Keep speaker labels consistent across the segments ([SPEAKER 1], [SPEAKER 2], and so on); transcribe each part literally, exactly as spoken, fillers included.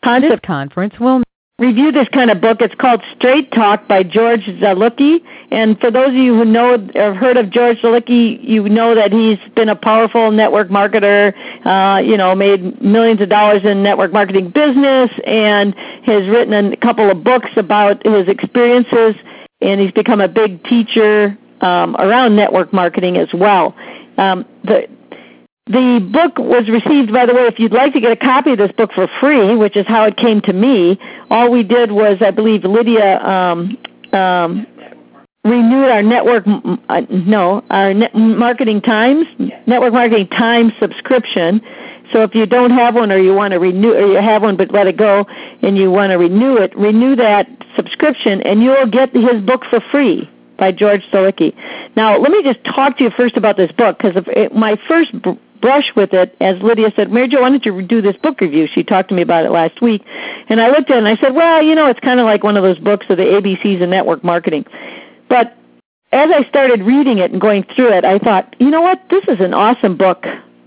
[SPEAKER 1] concept.
[SPEAKER 2] This conference will
[SPEAKER 1] review this kind of book. It's called Straight Talk by George Zalucki. And for those of you who know or have heard of George Zalucki, you know that he's been a powerful network marketer, uh, you know, made millions of dollars in network marketing business, and has written a couple of books about his experiences, and he's become a big teacher um, around network marketing as well. Um, the The book was received, by the way, if you'd like to get a copy of this book for free, which is how it came to me, all we did was, I believe, Lydia um, um, renewed our network, uh, no, our net marketing times, network marketing times subscription. So if you don't have one, or you want to renew, or you have one but let it go, and you want to renew it, renew that subscription, and you'll get his book for free by George Zalucki. Now, let me just talk to you first about this book, because my first brush with it, as Lydia said, Mary Jo, why don't you do this book review? She talked to me about it last week. And I looked at it and I said, well, you know, it's kind of like one of those books of the A B Cs of network marketing. But as I started reading it and going through it, I thought, you know what, this is an awesome book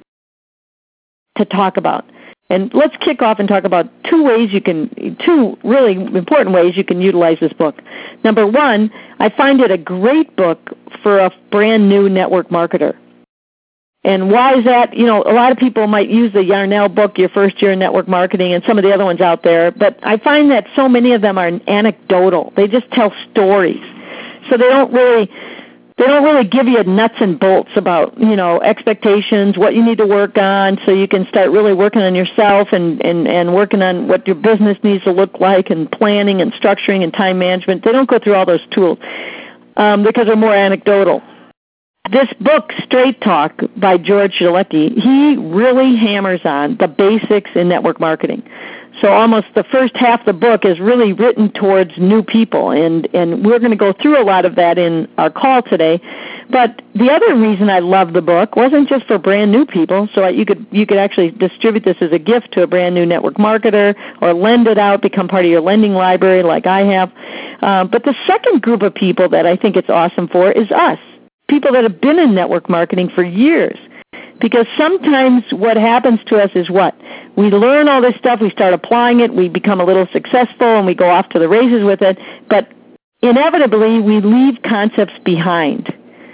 [SPEAKER 1] to talk about. And let's kick off and talk about two ways you can, two really important ways you can utilize this book. Number one, I find it a great book for a brand new network marketer. And why is that? You know, a lot of people might use the Yarnell book, Your First Year in Network Marketing, and some of the other ones out there, but I find that so many of them are anecdotal. They just tell stories. So they don't really they don't really give you nuts and bolts about, you know, expectations, what you need to work on, so you can start really working on yourself and, and, and working on what your business needs to look like, and planning and structuring and time management. They don't go through all those tools um, because they're more anecdotal. This book, Straight Talk by George Zalucki, he really hammers on the basics in network marketing. So almost the first half of the book is really written towards new people, and, and we're going to go through a lot of that in our call today. But the other reason I love the book wasn't just for brand new people, so you could you could actually distribute this as a gift to a brand new network marketer, or lend it out, become part of your lending library like I have. Uh, but the second group of people that I think it's awesome for is us. People that have been in network marketing for years. Because sometimes what happens to us is what? We learn all this stuff, we start applying it, we become a little successful, and we go off to the races with it, but inevitably we leave concepts behind.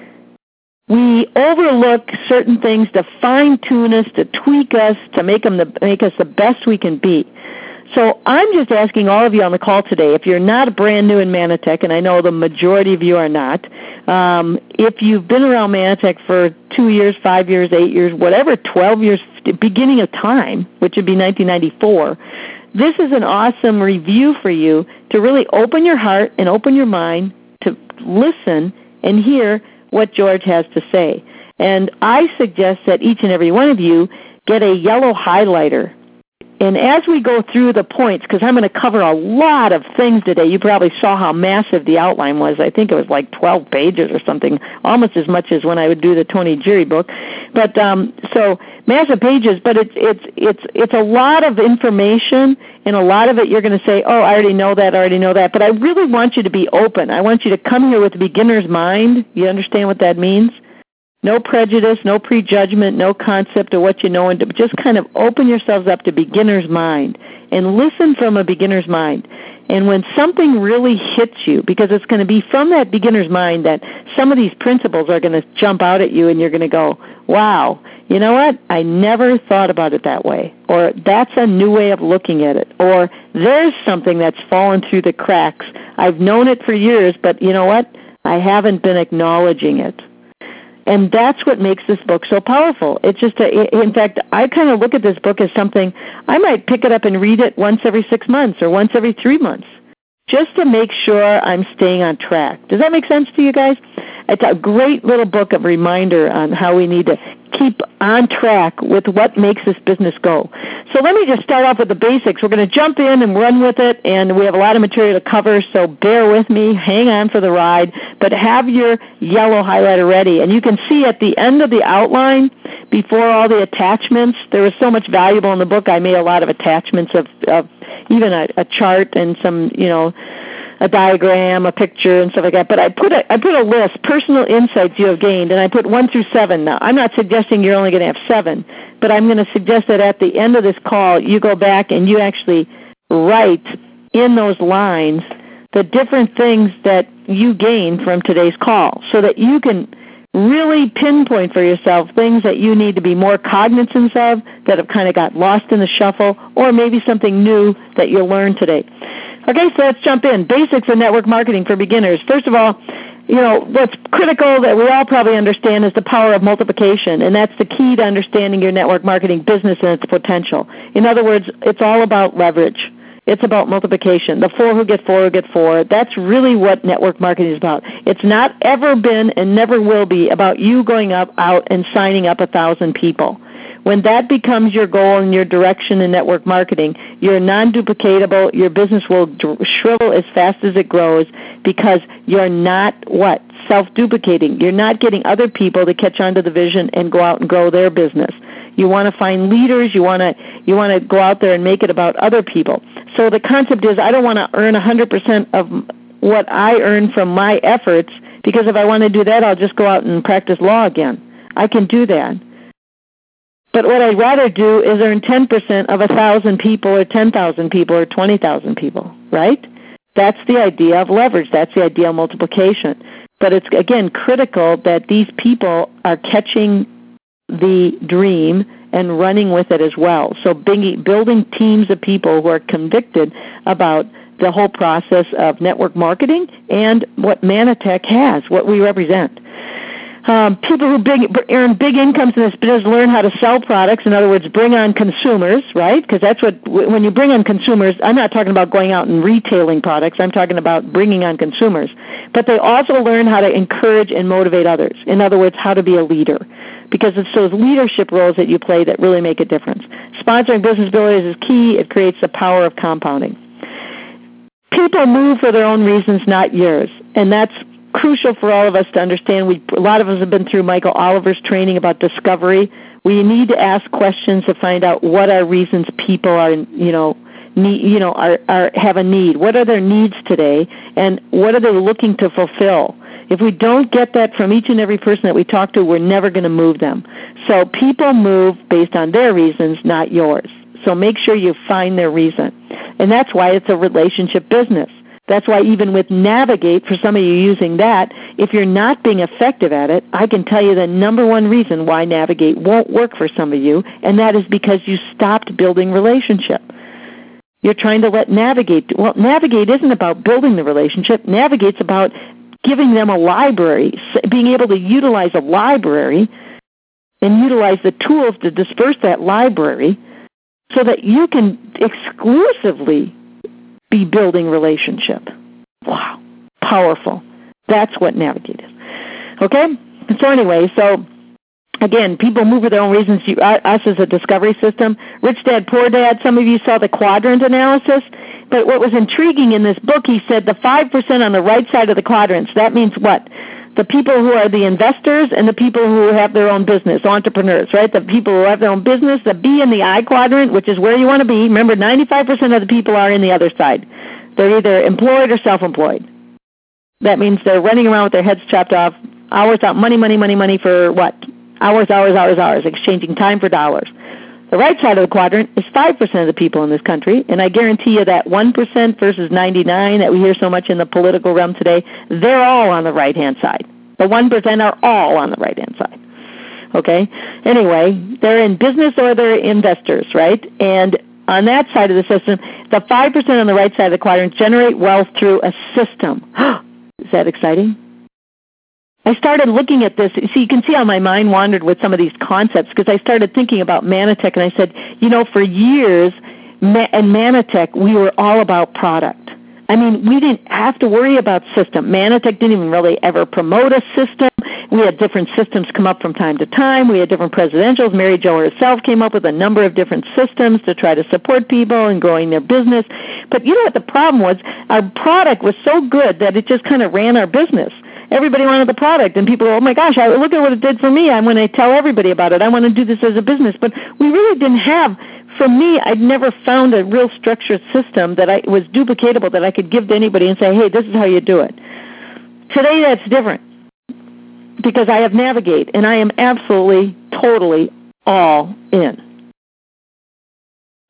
[SPEAKER 1] We overlook certain things to fine-tune us, to tweak us, to make, them the, make us the best we can be. So I'm just asking all of you on the call today, if you're not brand new in Manatech, and I know the majority of you are not, um, if you've been around Manatech for two years, five years, eight years, whatever, twelve years, beginning of time, which would be nineteen ninety-four, this is an awesome review for you to really open your heart and open your mind to listen and hear what George has to say. And I suggest that each and every one of you get a yellow highlighter. And as we go through the points, because I'm going to cover a lot of things today, you probably saw how massive the outline was. I think it was like twelve pages or something, almost as much as when I would do the Tony Geary book. But um, so massive pages, but it's it's it's it's a lot of information, and a lot of it you're going to say, oh, I already know that, I already know that. But I really want you to be open. I want you to come here with a beginner's mind. You understand what that means? No prejudice, no prejudgment, no concept of what you know, and just kind of open yourselves up to beginner's mind and listen from a beginner's mind. And when something really hits you, because it's going to be from that beginner's mind that some of these principles are going to jump out at you, and you're going to go, wow, you know what, I never thought about it that way, or that's a new way of looking at it, or there's something that's fallen through the cracks. I've known it for years, but you know what, I haven't been acknowledging it. And that's what makes this book so powerful. It's just, a, in fact, I kind of look at this book as something, I might pick it up and read it once every six months or once every three months, just to make sure I'm staying on track. Does that make sense to you guys? It's a great little book of reminder on how we need to keep on track with what makes this business go. So let me just start off with the basics. We're going to jump in and run with it, and we have a lot of material to cover, so bear with me. Hang on for the ride, but have your yellow highlighter ready. And you can see at the end of the outline, before all the attachments, there was so much valuable in the book, I made a lot of attachments of, of even a, a chart and some, you know, a diagram, a picture, and stuff like that. But I put a, I put a list, personal insights you have gained, and I put one through seven. Now, I'm not suggesting you're only going to have seven, but I'm going to suggest that at the end of this call, you go back and you actually write in those lines the different things that you gain from today's call so that you can really pinpoint for yourself things that you need to be more cognizant of that have kind of got lost in the shuffle, or maybe something new that you'll learn today. Okay, so let's jump in. Basics of network marketing for beginners. First of all, you know, what's critical that we all probably understand is the power of multiplication, and that's the key to understanding your network marketing business and its potential. In other words, it's all about leverage. It's about multiplication. The four who get four who get four. That's really what network marketing is about. It's not ever been and never will be about you going up out and signing up a thousand people. When that becomes your goal and your direction in network marketing, you're non-duplicatable. Your business will shrivel as fast as it grows because you're not what? Self-duplicating. You're not getting other people to catch on to the vision and go out and grow their business. You want to find leaders. You want to you want to go out there and make it about other people. So the concept is I don't want to earn one hundred percent of what I earn from my efforts, because if I want to do that, I'll just go out and practice law again. I can do that. But what I'd rather do is earn ten percent of one thousand people or ten thousand people or twenty thousand people, right? That's the idea of leverage. That's the idea of multiplication. But it's, again, critical that these people are catching the dream and running with it as well. So building teams of people who are convicted about the whole process of network marketing and what Manatech has, what we represent. Um, people who big, earn big incomes in this business learn how to sell products. In other words, bring on consumers, right? Because that's what, when you bring on consumers, I'm not talking about going out and retailing products. I'm talking about bringing on consumers. But they also learn how to encourage and motivate others. In other words, how to be a leader. Because it's those leadership roles that you play that really make a difference. Sponsoring business builders is key. It creates the power of compounding. People move for their own reasons, not yours. And that's crucial for all of us to understand. We, a lot of us have been through Michael Oliver's training about discovery. We need to ask questions to find out what are reasons people are, you know, need, you know, are, are have a need. What are their needs today, and what are they looking to fulfill? If we don't get that from each and every person that we talk to, we're never going to move them. So people move based on their reasons, not yours. So make sure you find their reason. And that's why it's a relationship business. That's why even with Navigate, for some of you using that, if you're not being effective at it, I can tell you the number one reason why Navigate won't work for some of you, and that is because you stopped building relationship. You're trying to let Navigate do. Well, Navigate isn't about building the relationship. Navigate's about giving them a library, being able to utilize a library and utilize the tools to disperse that library so that you can exclusively be building relationship. Wow, powerful. That's what Navigate is. Okay? So anyway, so again, people move for their own reasons. You, us as a discovery system. Rich Dad, Poor Dad, some of you saw the quadrant analysis. But what was intriguing in this book, he said the five percent on the right side of the quadrants, that means what? The people who are the investors and the people who have their own business, entrepreneurs, right? The people who have their own business, the B in the I quadrant, which is where you want to be. Remember, ninety-five percent of the people are in the other side. They're either employed or self-employed. That means they're running around with their heads chopped off, hours out, money, money, money, money for what? Hours, hours, hours, hours, exchanging time for dollars. The right side of the quadrant is five percent of the people in this country, and I guarantee you that one percent versus ninety-nine that we hear so much in the political realm today, they're all on the right-hand side. The one percent are all on the right-hand side. Okay? Anyway, they're in business or they're investors, right? And on that side of the system, the five percent on the right side of the quadrant generate wealth through a system. Is that exciting? I started looking at this. See, you can see how my mind wandered with some of these concepts because I started thinking about Manatech, and I said, you know, for years in Manatech, we were all about product. I mean, we didn't have to worry about system. Manatech didn't even really ever promote a system. We had different systems come up from time to time. We had different presidentials. Mary Jo herself came up with a number of different systems to try to support people in growing their business. But you know what the problem was? Our product was so good that it just kind of ran our business. Everybody wanted the product, and people go, oh, my gosh, I, look at what it did for me. I'm going to tell everybody about it. I want to do this as a business. But we really didn't have, for me, I'd never found a real structured system that I was duplicatable that I could give to anybody and say, hey, this is how you do it. Today, that's different because I have Navigate, and I am absolutely, totally all in.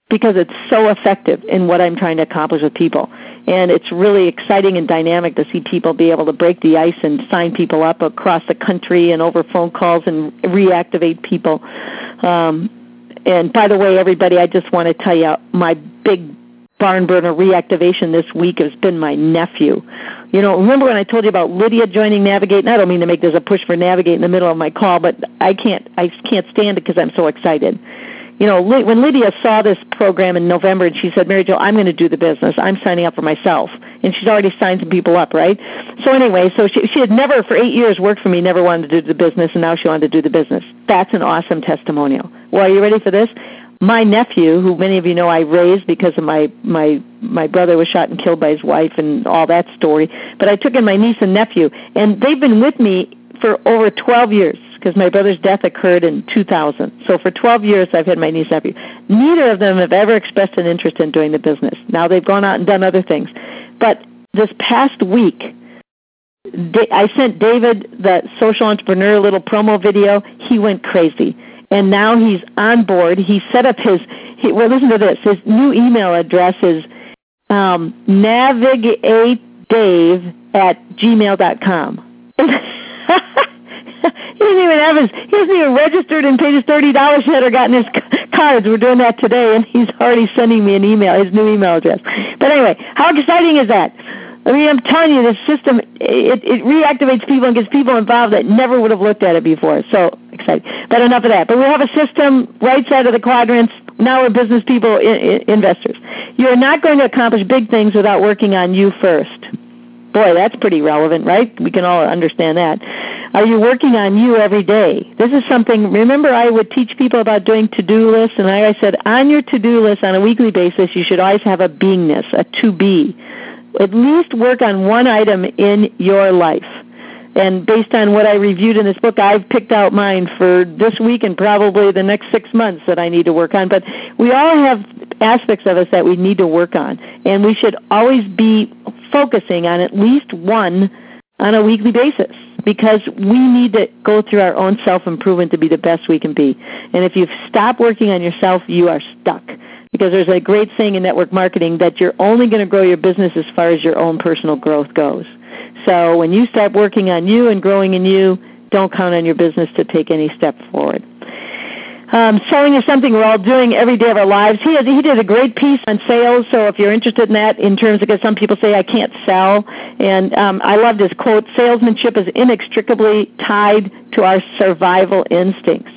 [SPEAKER 1] because it's so effective in what I'm trying to accomplish with people. And it's really exciting and dynamic to see people be able to break the ice and sign people up across the country and over phone calls and reactivate people. Um, and by the way, everybody, I just want to tell you, my big barn burner reactivation this week has been my nephew. You know, remember when I told you about Lydia joining Navigate? And I don't mean to make this a push for Navigate in the middle of my call, but I can't, I can't stand it because I'm so excited. You know, when Lydia saw this program in November and she said, Mary Jo, I'm going to do the business. I'm signing up for myself. And she's already signed some people up, right? So anyway, so she, she had never, for eight years, worked for me, never wanted to do the business, and now she wanted to do the business. That's an awesome testimonial. Well, are you ready for this? My nephew, who many of you know I raised because of my, my, my brother was shot and killed by his wife and all that story, but I took in my niece and nephew, and they've been with me for over twelve years. Because my brother's death occurred in two thousand. So for twelve years, I've had my niece and nephew. Neither of them have ever expressed an interest in doing the business. Now they've gone out and done other things. But this past week, I sent David the social entrepreneur little promo video. He went crazy. And now he's on board. He set up his, he, well, listen to this. His new email address is um, navigatedave at gmail dot com. He doesn't even have his, he hasn't even registered and paid his thirty dollars yet or gotten his cards. We're doing that today, and he's already sending me an email, his new email address. But anyway, how exciting is that? I mean, I'm telling you, this system, it, it reactivates people and gets people involved that never would have looked at it before. So exciting. But enough of that. But we have a system, right side of the quadrants. Now we're business people, I, I, investors. You're not going to accomplish big things without working on you first. Boy, that's pretty relevant, right? We can all understand that. Are you working on you every day? This is something, remember I would teach people about doing to-do lists, and I said on your to-do list on a weekly basis, you should always have a beingness, a to-be. At least work on one item in your life. And based on what I reviewed in this book, I've picked out mine for this week and probably the next six months that I need to work on. But we all have aspects of us that we need to work on, and we should always be focusing on at least one on a weekly basis, because we need to go through our own self-improvement to be the best we can be. And if you stop working on yourself, you are stuck. Because there's a great saying in network marketing that you're only going to grow your business as far as your own personal growth goes. So when you start working on you and growing in you, don't count on your business to take any step forward. Um, selling is something we're all doing every day of our lives. He, has, he did a great piece on sales, so if you're interested in that, in terms of, because some people say I can't sell, and um, I loved his quote, salesmanship is inextricably tied to our survival instincts.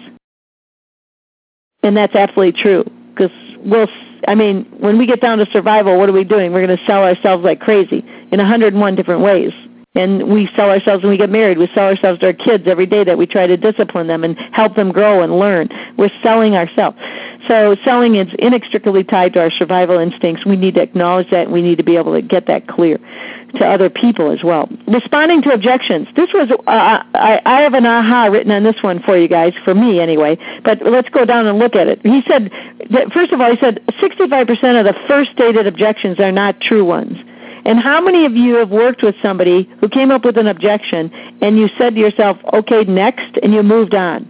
[SPEAKER 1] And that's absolutely true, because we'll, I mean, when we get down to survival, what are we doing? We're going to sell ourselves like crazy in one hundred one different ways. And we sell ourselves when we get married. We sell ourselves to our kids every day that we try to discipline them and help them grow and learn. We're selling ourselves. So selling is inextricably tied to our survival instincts. We need to acknowledge that, and we need to be able to get that clear to other people as well. Responding to objections. This was, uh, I, I have an aha written on this one for you guys, for me anyway, but let's go down and look at it. He said, that, first of all, he said sixty-five percent of the first stated objections are not true ones. And how many of you have worked with somebody who came up with an objection and you said to yourself, okay, next, and you moved on?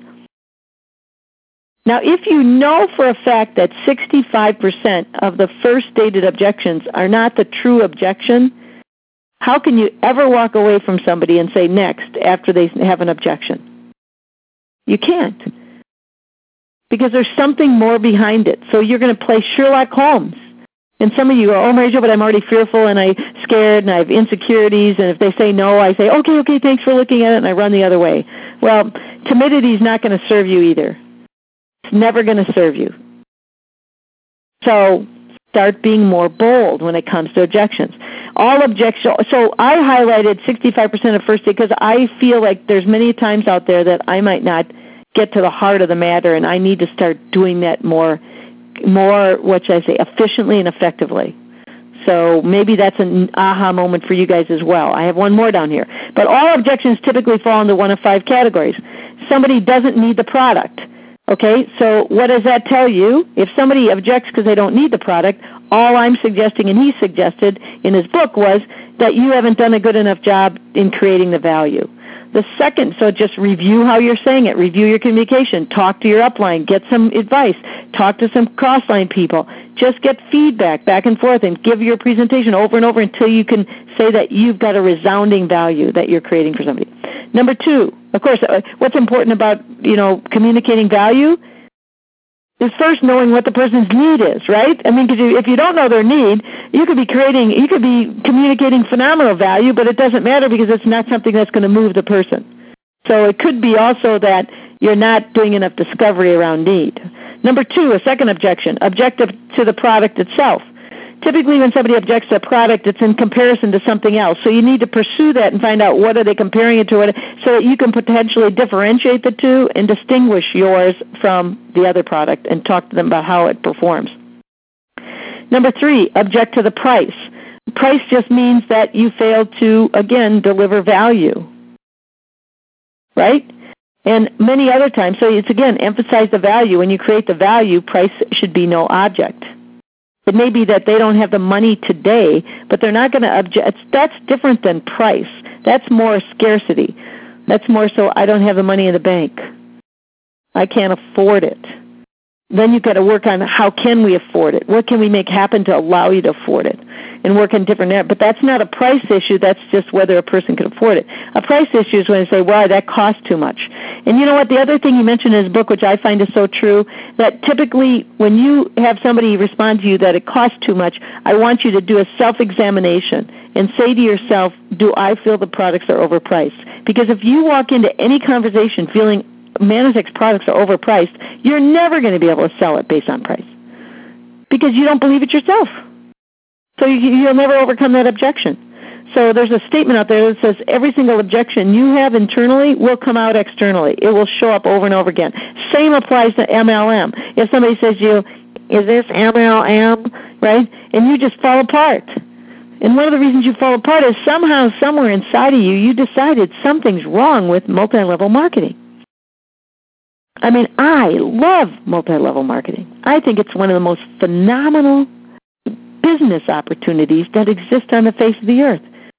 [SPEAKER 1] Now, if you know for a fact that sixty-five percent of the first stated objections are not the true objection, how can you ever walk away from somebody and say next after they have an objection? You can't. Because there's something more behind it. So you're going to play Sherlock Holmes. And some of you go, oh, Mary Jo, but I'm already fearful and I'm scared and I have insecurities, and if they say no, I say, okay, okay, thanks for looking at it, and I run the other way. Well, timidity is not going to serve you either. It's never going to serve you. So start being more bold when it comes to objections. All objections, so I highlighted sixty-five percent of first aid because I feel like there's many times out there that I might not get to the heart of the matter, and I need to start doing that more more, what should I say, efficiently and effectively. So maybe that's an aha moment for you guys as well. I have one more down here. But all objections typically fall into one of five categories. Somebody doesn't need the product. Okay, so what does that tell you? If somebody objects because they don't need the product, all I'm suggesting, and he suggested in his book, was that you haven't done a good enough job in creating the value. The second, so just review how you're saying it, review your communication, talk to your upline, get some advice, talk to some cross-line people. Just get feedback back and forth and give your presentation over and over until you can say that you've got a resounding value that you're creating for somebody. Number two, of course, what's important about, you know, communicating value is first knowing what the person's need is, right? I mean, because if you don't know their need, you could be creating, you could be communicating phenomenal value, but it doesn't matter because it's not something that's going to move the person. So it could be also that you're not doing enough discovery around need. Number two, a second objection, objective to the product itself. Typically when somebody objects to a product, it's in comparison to something else. So you need to pursue that and find out what are they comparing it to, so that you can potentially differentiate the two and distinguish yours from the other product and talk to them about how it performs. Number three, object to the price. Price just means that you failed to, again, deliver value, right? And many other times, so it's, again, emphasize the value. When you create the value, price should be no object. It may be that they don't have the money today, but they're not going to object. That's different than price. That's more scarcity. That's more so, I don't have the money in the bank. I can't afford it. Then you've got to work on how can we afford it? What can we make happen to allow you to afford it? And work on different areas. But that's not a price issue. That's just whether a person can afford it. A price issue is when they say, wow, that costs too much. And you know what? The other thing he mentioned in his book, which I find is so true, that typically when you have somebody respond to you that it costs too much, I want you to do a self-examination and say to yourself, do I feel the products are overpriced? Because if you walk into any conversation feeling Manotek's products are overpriced, you're never going to be able to sell it based on price because you don't believe it yourself. So you'll never overcome that objection. So there's a statement out there that says every single objection you have internally will come out externally. It will show up over and over again. Same applies to M L M. If somebody says to you, is this M L M, right? And you just fall apart. And one of the reasons you fall apart is somehow, somewhere inside of you, you decided something's wrong with multi-level marketing. I mean, I love multi-level marketing. I think it's one of the most phenomenal business opportunities that exist on the face of the earth.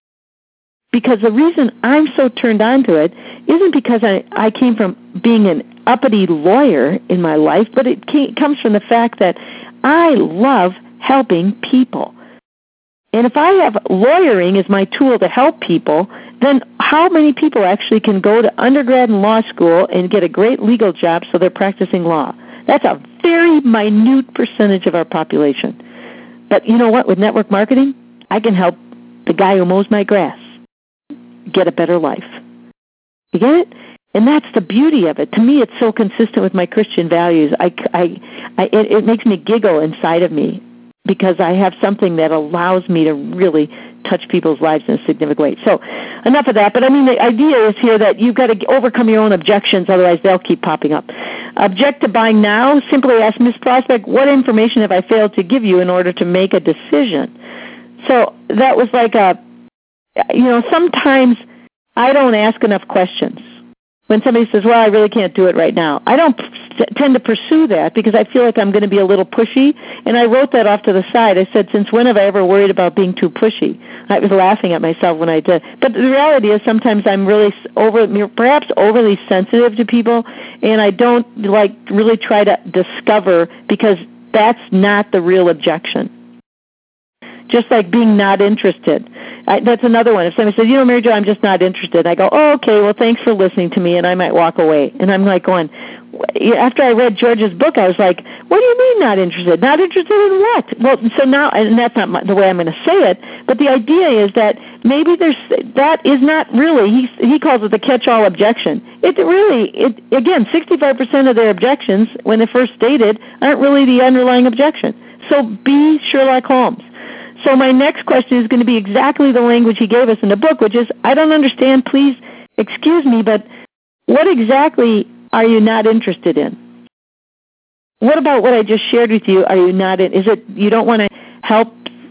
[SPEAKER 1] Because the reason I'm so turned on to it isn't because I, I came from being an uppity lawyer in my life, but it came, comes from the fact that I love helping people. And if I have lawyering as my tool to help people, then how many people actually can go to undergrad and law school and get a great legal job so they're practicing law? That's a very minute percentage of our population. But you know what? With network marketing, I can help the guy who mows my grass get a better life. You get it? And that's the beauty of it. To me, it's so consistent with my Christian values. I, I, I, it, it makes me giggle inside of me because I have something that allows me to really touch people's lives in a significant way. So enough of that. But I mean, the idea is here that you've got to overcome your own objections, otherwise they'll keep popping up. Object to buying now. Simply ask Miz Prospect, what information have I failed to give you in order to make a decision? So that was like a, you know, sometimes I don't ask enough questions. When somebody says, well, I really can't do it right now, I don't tend to pursue that because I feel like I'm going to be a little pushy. And I wrote that off to the side. I said, since when have I ever worried about being too pushy? I was laughing at myself when I did. But the reality is sometimes I'm really over, perhaps overly sensitive to people, and I don't like really try to discover because that's not the real objection. Just like being not interested. I, that's another one. If somebody says, you know, Mary Jo, I'm just not interested, I go, oh, okay, well, thanks for listening to me, and I might walk away. And I'm like going, after I read George's book, I was like, what do you mean not interested? Not interested in what? Well, so now, and that's not my, the way I'm going to say it, but the idea is that maybe there's, that is not really, he, he calls it the catch-all objection. It really, it again, sixty-five percent of their objections, when they're first stated, aren't really the underlying objection. So be Sherlock Holmes. So my next question is going to be exactly the language he gave us in the book, which is, I don't understand, please excuse me, but what exactly are you not interested in? What about what I just shared with you are you not in? Is it you don't want to help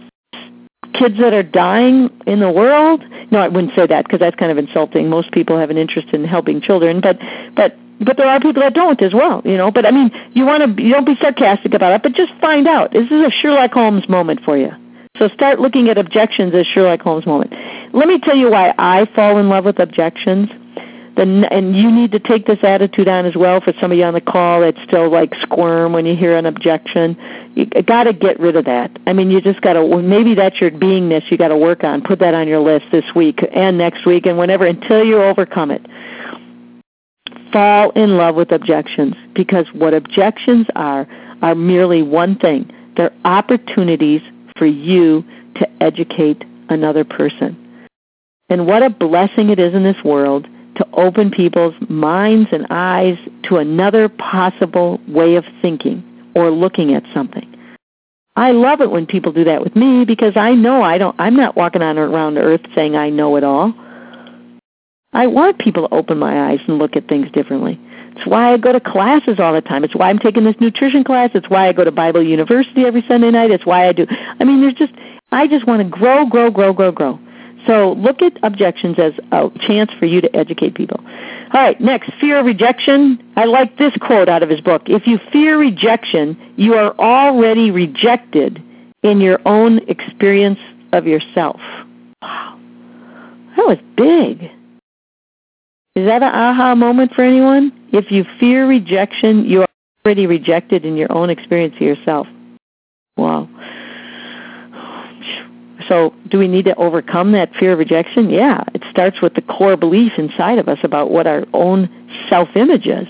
[SPEAKER 1] kids that are dying in the world? No, I wouldn't say that because that's kind of insulting. Most people have an interest in helping children, but but but there are people that don't as well, you know. But I mean, you want to you don't be sarcastic about it, but just find out. This is a Sherlock Holmes moment for you. So start looking at objections as Sherlock Holmes moment. Let me tell you why I fall in love with objections. The, and you need to take this attitude on as well for some of you on the call that still like squirm when you hear an objection. You got to get rid of that. I mean, you just got to, maybe that's your beingness you got to work on. Put that on your list this week and next week and whenever until you overcome it. Fall in love with objections, because what objections are are merely one thing. They're opportunities for you to educate another person. And what a blessing it is in this world to open people's minds and eyes to another possible way of thinking or looking at something. I love it when people do that with me, because I know I don't, I'm not walking on around the earth saying I know it all. I want people to open my eyes and look at things differently. It's why I go to classes all the time. It's why I'm taking this nutrition class. It's why I go to Bible University every Sunday night. It's why I do. I mean, there's just, I just want to grow, grow, grow, grow, grow. So look at objections as a chance for you to educate people. All right, next, fear of rejection. I like this quote out of his book. If you fear rejection, you are already rejected in your own experience of yourself. Wow, that was big. Is that an aha moment for anyone? If you fear rejection, you are already rejected in your own experience of yourself. Wow. So do we need to overcome that fear of rejection? Yeah, it starts with the core belief inside of us about what our own self-image is.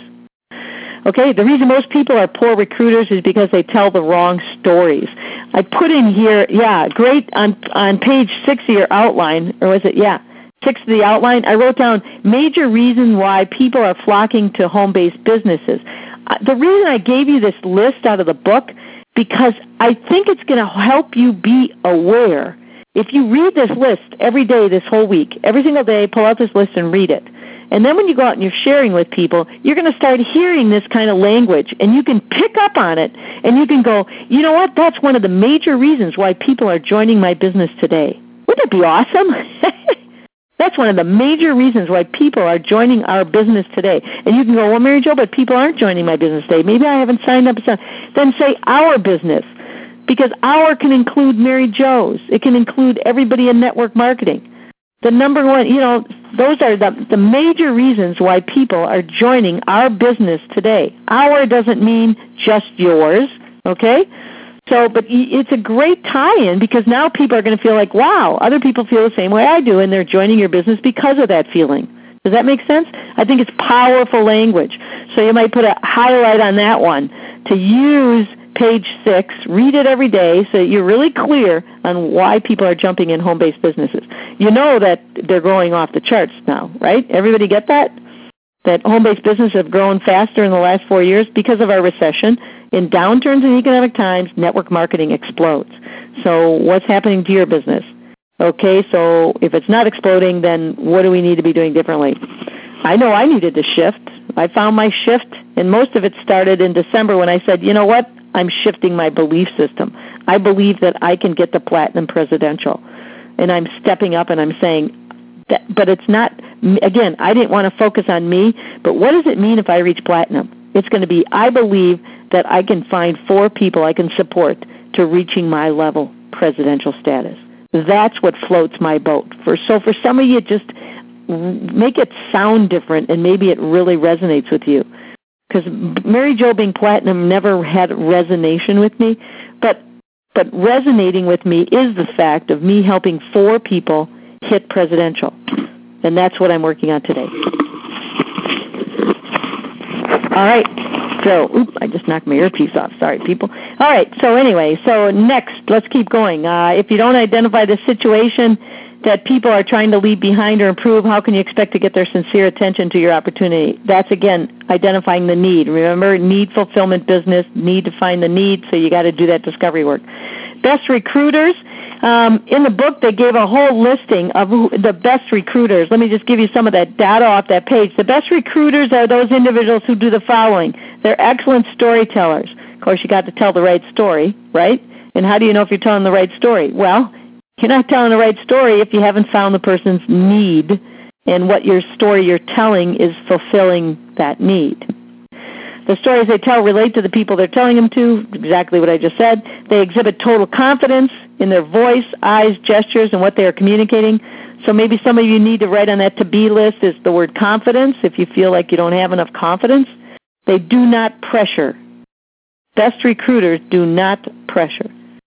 [SPEAKER 1] Okay, the reason most people are poor recruiters is because they tell the wrong stories. I put in here, yeah, great, on, on page six of your outline, or was it, yeah, six of the outline, I wrote down major reason why people are flocking to home-based businesses. Uh, the reason I gave you this list out of the book, because I think it's going to help you be aware. If you read this list every day this whole week, every single day, pull out this list and read it. And then when you go out and you're sharing with people, you're going to start hearing this kind of language, and you can pick up on it, and you can go, you know what, that's one of the major reasons why people are joining my business today. Wouldn't that be awesome? That's one of the major reasons why people are joining our business today. And you can go, well, Mary Jo, but people aren't joining my business today. Maybe I haven't signed up. Then say our business, because our can include Mary Jo's. It can include everybody in network marketing. The number one, you know, those are the, the major reasons why people are joining our business today. Our doesn't mean just yours, okay? So, but it's a great tie-in, because now people are going to feel like, wow, other people feel the same way I do, and they're joining your business because of that feeling. Does that make sense? I think it's powerful language. So you might put a highlight on that one to use page six, read it every day so that you're really clear on why people are jumping in home-based businesses. You know that they're growing off the charts now, right? Everybody get that? That home-based businesses have grown faster in the last four years because of our recession. In downturns in economic times, network marketing explodes. So what's happening to your business? Okay, so if it's not exploding, then what do we need to be doing differently? I know I needed to shift. I found my shift, and most of it started in December when I said, you know what? I'm shifting my belief system. I believe that I can get the Platinum Presidential, and I'm stepping up and I'm saying, that, but it's not, again, I didn't want to focus on me, but what does it mean if I reach Platinum? It's going to be, I believe that I can find four people I can support to reaching my level presidential status. That's what floats my boat. For So for some of you, just make it sound different, and maybe it really resonates with you. Because Mary Jo being Platinum never had resonation with me, but but resonating with me is the fact of me helping four people hit presidential. And that's what I'm working on today. All right. So, oop, I just knocked my earpiece off. Sorry, people. All right. So anyway, so next, let's keep going. Uh, if you don't identify the situation that people are trying to leave behind or improve, how can you expect to get their sincere attention to your opportunity? That's, again, identifying the need. Remember, need fulfillment business, need to find the need, so you got to do that discovery work. Best recruiters. Um, in the book, they gave a whole listing of who, the best recruiters. Let me just give you some of that data off that page. The best recruiters are those individuals who do the following. They're excellent storytellers. Of course, you got to tell the right story, right? And how do you know if you're telling the right story? Well, you're not telling the right story if you haven't found the person's need, and what your story you're telling is fulfilling that need. The stories they tell relate to the people they're telling them to, exactly what I just said. They exhibit total confidence in their voice, eyes, gestures, and what they are communicating. So maybe some of you need to write on that to-be list is the word confidence if you feel like you don't have enough confidence. They do not pressure. Best recruiters do not pressure.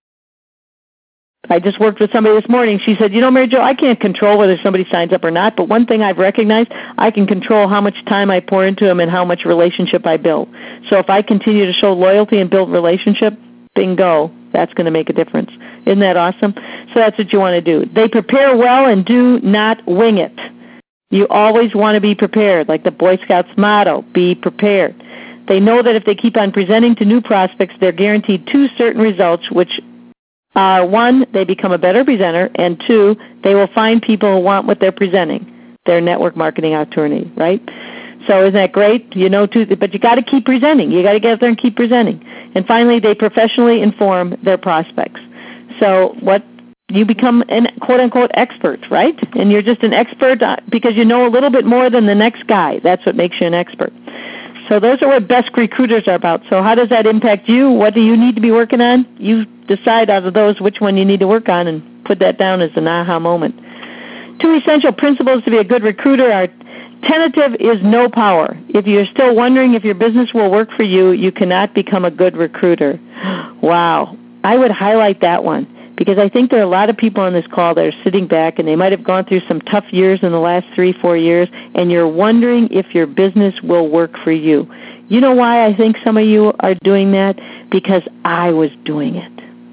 [SPEAKER 1] I just worked with somebody this morning. She said, you know, Mary Jo, I can't control whether somebody signs up or not, but one thing I've recognized, I can control how much time I pour into them and how much relationship I build. So if I continue to show loyalty and build relationship, bingo, that's going to make a difference. Isn't that awesome? So that's what you want to do. They prepare well and do not wing it. You always want to be prepared, like the Boy Scouts motto, be prepared. They know that if they keep on presenting to new prospects, they're guaranteed two certain results, which are, one, they become a better presenter, and two, they will find people who want what they're presenting, their network marketing opportunity, right? So isn't that great? You know, too, but you got to keep presenting. You got to get out there and keep presenting. And finally, they professionally inform their prospects. So what you become an quote-unquote expert, right? And you're just an expert because you know a little bit more than the next guy. That's what makes you an expert. So those are what best recruiters are about. So how does that impact you? What do you need to be working on? You decide out of those which one you need to work on and put that down as an aha moment. Two essential principles to be a good recruiter are tentative is no power. If you're still wondering if your business will work for you, you cannot become a good recruiter. Wow. I would highlight that one because I think there are a lot of people on this call that are sitting back and they might have gone through some tough years in the last three, four years, and you're wondering if your business will work for you. You know why I think some of you are doing that? Because I was doing it.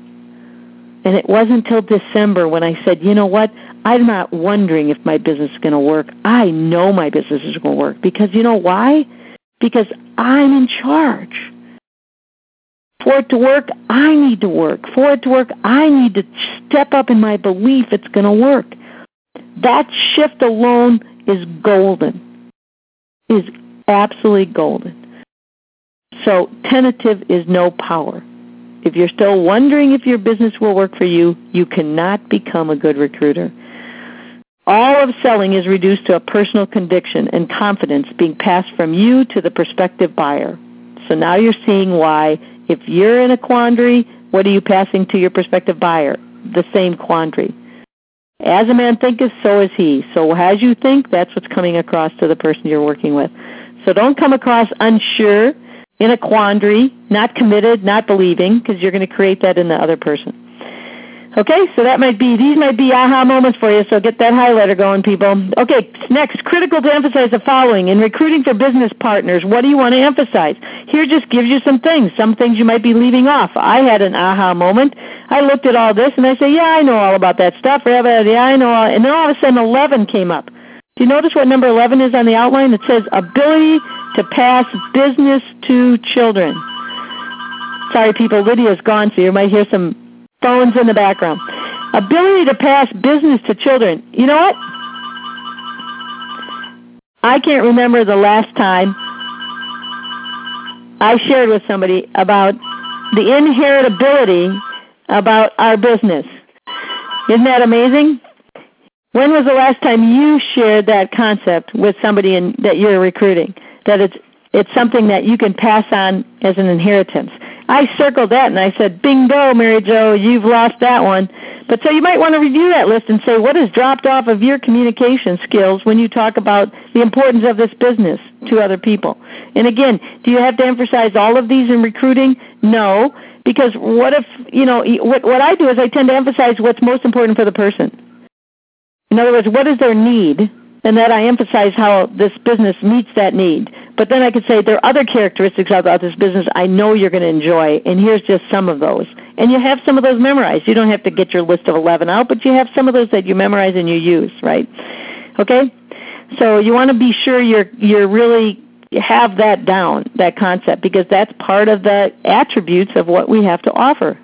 [SPEAKER 1] And it wasn't until December when I said, you know what, I'm not wondering if my business is going to work. I know my business is going to work. Because you know why? Because I'm in charge. For it to work, I need to work. For it to work, I need to step up in my belief it's going to work. That shift alone is golden. Is absolutely golden. So tentative is no power. If you're still wondering if your business will work for you, you cannot become a good recruiter. All of selling is reduced to a personal conviction and confidence being passed from you to the prospective buyer. So now you're seeing why if you're in a quandary, what are you passing to your prospective buyer? The same quandary. As a man thinketh, so is he. So as you think, that's what's coming across to the person you're working with. So don't come across unsure, in a quandary, not committed, not believing, because you're going to create that in the other person. Okay, so that might be, these might be aha moments for you, so get that highlighter going, people. Okay, next, critical to emphasize the following. In recruiting for business partners, what do you want to emphasize? Here just gives you some things, some things you might be leaving off. I had an aha moment. I looked at all this, and I say, yeah, I know all about that stuff. Yeah, I know all, and then all of a sudden eleven came up. Do you notice what number eleven is on the outline? It says ability to pass business to children. Sorry, people, Lydia's gone, so you might hear some phones in the background. Ability to pass business to children. You know what? I can't remember the last time I shared with somebody about the inheritability about our business. Isn't that amazing? When was the last time you shared that concept with somebody in, that you're recruiting, that it's it's something that you can pass on as an inheritance? I circled that and I said, bingo, Mary Jo, you've lost that one. But so you might want to review that list and say, what has dropped off of your communication skills when you talk about the importance of this business to other people? And again, do you have to emphasize all of these in recruiting? No, because what if, you know, what, what I do is I tend to emphasize what's most important for the person. In other words, what is their need? And that I emphasize how this business meets that need. But then I could say there are other characteristics about this business I know you're going to enjoy, and here's just some of those. And you have some of those memorized. You don't have to get your list of eleven out, but you have some of those that you memorize and you use, right? Okay? So you want to be sure you're you're really have that down, that concept, because that's part of the attributes of what we have to offer.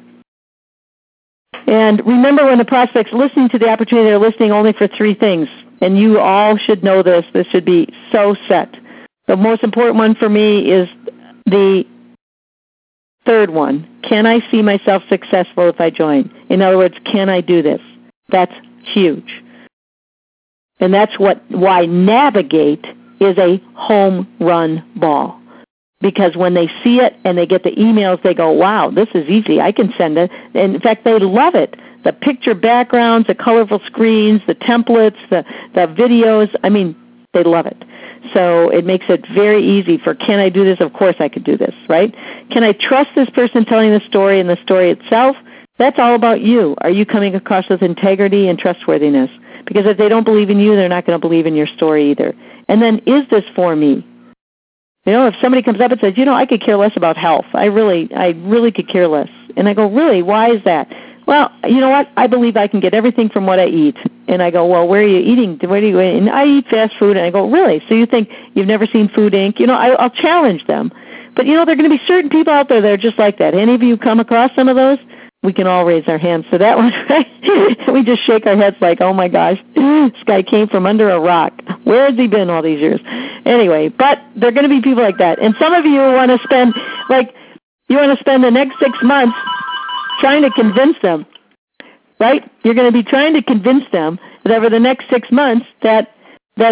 [SPEAKER 1] And remember, when the prospect's listening to the opportunity, they're listening only for three things. And you all should know this. This should be so set. The most important one for me is the third one. Can I see myself successful if I join? In other words, can I do this? That's huge. And that's what why Navigate is a home run ball. Because when they see it and they get the emails, they go, wow, this is easy. I can send it. And in fact, they love it. the picture backgrounds, the colorful screens, the templates, the, the videos. I mean, they love it. So it makes it very easy for, can I do this? Of course I could do this, right? Can I trust this person telling the story and the story itself? That's all about you. Are you coming across with integrity and trustworthiness? Because if they don't believe in you, they're not going to believe in your story either. And then, is this for me? You know, if somebody comes up and says, you know, I could care less about health. I really, I really could care less. And I go, really? Why is that? Well, you know what? I believe I can get everything from what I eat. And I go, well, where are you eating? Where do you eat? And I eat fast food. And I go, really? So you think you've never seen Food Incorporated? You know, I, I'll challenge them. But, you know, there are going to be certain people out there that are just like that. Any of you come across some of those? We can all raise our hands to that one, right? We just shake our heads like, oh, my gosh, this guy came from under a rock. Where has he been all these years? Anyway, but there are going to be people like that. And some of you want to spend, like, you want to spend the next six months trying to convince them, right? You're going to be trying to convince them that over the next six months that that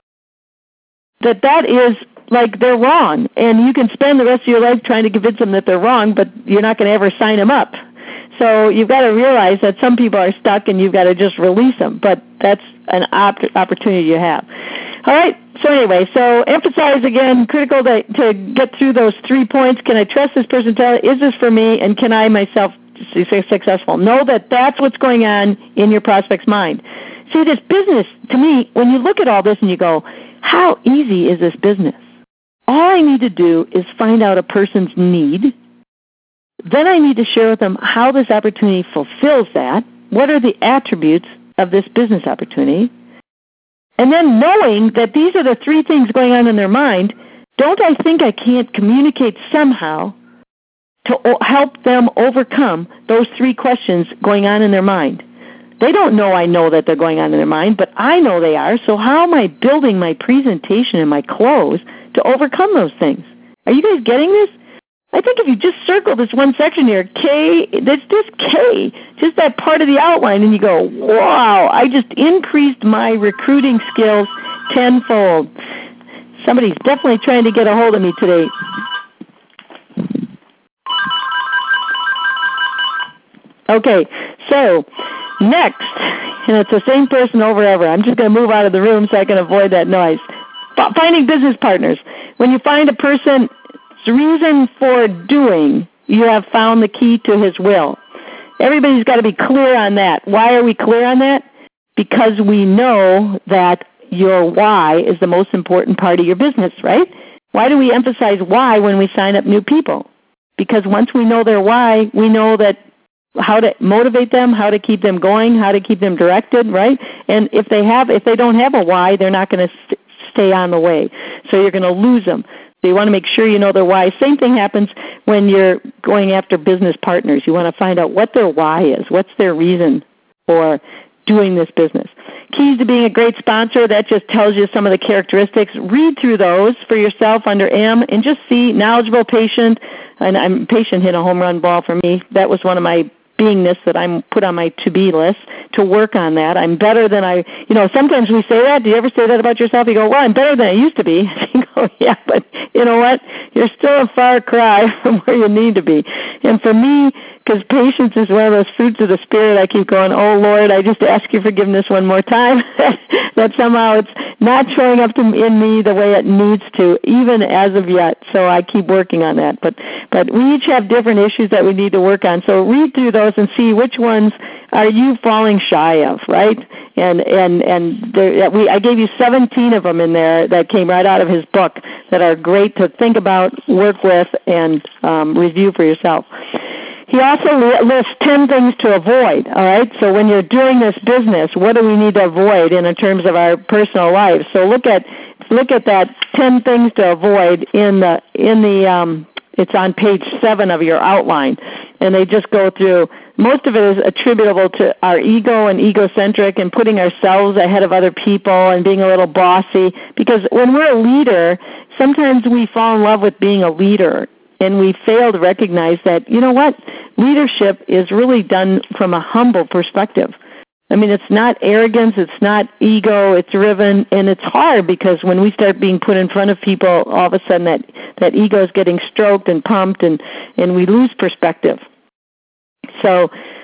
[SPEAKER 1] that that is like they're wrong. And you can spend the rest of your life trying to convince them that they're wrong, but you're not going to ever sign them up. So you've got to realize that some people are stuck and you've got to just release them. But that's an op- opportunity you have. All right. So anyway, so emphasize again, critical to, to get through those three points. Can I trust this person? Tell, is this for me? And can I myself be successful? Know that that's what's going on in your prospect's mind. See, this business, to me, when you look at all this and you go, how easy is this business? All I need to do is find out a person's need. Then I need to share with them how this opportunity fulfills that. What are the attributes of this business opportunity? And then knowing that these are the three things going on in their mind, don't I think I can't communicate somehow to help them overcome those three questions going on in their mind? They don't know I know that they're going on in their mind, but I know they are. So how am I building my presentation and my close to overcome those things? Are you guys getting this? I think if you just circle this one section here, K, that's just K, just that part of the outline, and you go, wow, I just increased my recruiting skills tenfold. Somebody's definitely trying to get a hold of me today. Okay, so next, and it's the same person over and over. I'm just going to move out of the room so I can avoid that noise. Finding business partners. When you find a person, the reason for doing, you have found the key to his will. Everybody's got to be clear on that. Why are we clear on that? Because we know that your why is the most important part of your business, right? Why do we emphasize why when we sign up new people? Because once we know their why, we know that how to motivate them, how to keep them going, how to keep them directed, right? And if they have, if they don't have a why, they're not going to st- stay on the way. So you're going to lose them. So you want to make sure you know their why. Same thing happens when you're going after business partners. You want to find out what their why is. What's their reason for doing this business? Keys to being a great sponsor, that just tells you some of the characteristics. Read through those for yourself under M and just see knowledgeable, patient, and I'm patient hit a home run ball for me. That was one of my beingness that I'm put on my to-be list to work on that. I'm better than I, you know, sometimes we say that. Do you ever say that about yourself? You go, well, I'm better than I used to be. You go, yeah, but you know what? You're still a far cry from where you need to be. And for me, because patience is one of those fruits of the Spirit, I keep going, oh, Lord, I just ask your forgiveness one more time, that somehow it's not showing up to, in me the way it needs to, even as of yet. So I keep working on that. But but we each have different issues that we need to work on. So read through those and see which ones are you falling shy of, right? And and and there, we I gave you seventeen of them in there that came right out of his book that are great to think about, work with, and um, review for yourself. He also lists ten things to avoid, all right? So when you're doing this business, what do we need to avoid in terms of our personal lives? So look at look at that ten things to avoid in the in the um, it's on page seven of your outline, and they just go through. Most of it is attributable to our ego and egocentric and putting ourselves ahead of other people and being a little bossy. Because when we're a leader, sometimes we fall in love with being a leader. And we fail to recognize that, you know what, leadership is really done from a humble perspective. I mean, it's not arrogance, it's not ego, it's driven, and it's hard because when we start being put in front of people, all of a sudden that, that ego is getting stroked and pumped, and, and we lose perspective. So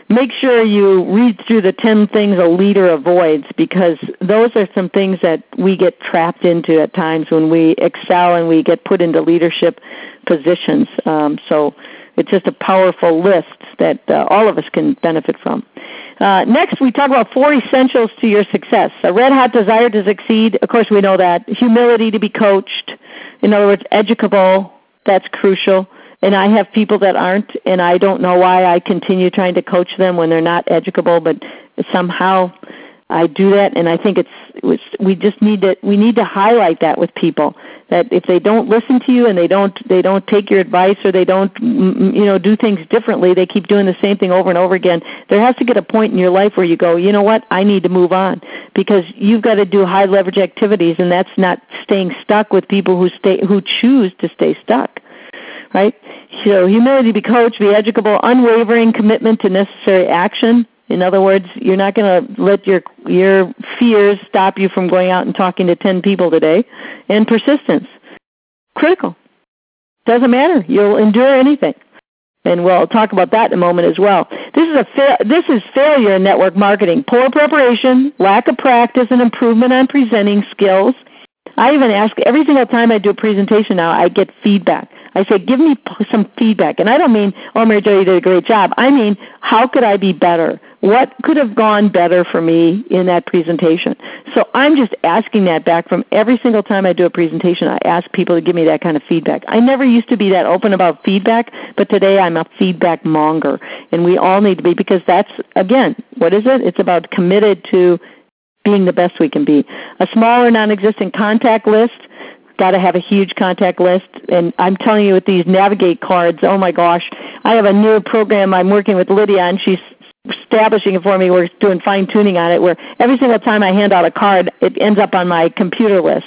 [SPEAKER 1] make sure you read through the ten things a leader avoids, because those are some things that we get trapped into at times when we excel and we get put into leadership positions. Um, so it's just a powerful list that uh, all of us can benefit from. Uh, next, we talk about four essentials to your success. A red-hot desire to succeed. Of course, we know that. Humility to be coached. In other words, educable. That's crucial. And I have people that aren't, and I don't know why I continue trying to coach them when they're not educable, but somehow I do that, and I think it's, it's we just need to we need to highlight that with people, that if they don't listen to you and they don't they don't take your advice, or they don't you know do things differently, they keep doing the same thing over and over again. There has to get a point in your life where you go, you know what, I need to move on, because you've got to do high leverage activities, and that's not staying stuck with people who stay who choose to stay stuck. Right? So humility to be coached, be educable, unwavering commitment to necessary action. In other words, you're not going to let your your fears stop you from going out and talking to ten people today. And persistence. Critical. Doesn't matter. You'll endure anything. And we'll talk about that in a moment as well. This is a fa- this is failure in network marketing. Poor preparation, lack of practice, and improvement on presenting skills. I even ask every single time I do a presentation now, I get feedback. I say, give me some feedback. And I don't mean, oh, Mary Jo, you did a great job. I mean, how could I be better? What could have gone better for me in that presentation? So I'm just asking that back from every single time I do a presentation. I ask people to give me that kind of feedback. I never used to be that open about feedback, but today I'm a feedback monger. And we all need to be, because that's, again, what is it? It's about committed to being the best we can be. A small or non-existent contact list. Got to have a huge contact list. And I'm telling you, with these Navigate cards, oh my gosh, I have a new program I'm working with Lydia, and she's establishing it for me. We're doing fine-tuning on it, where every single time I hand out a card, it ends up on my computer list.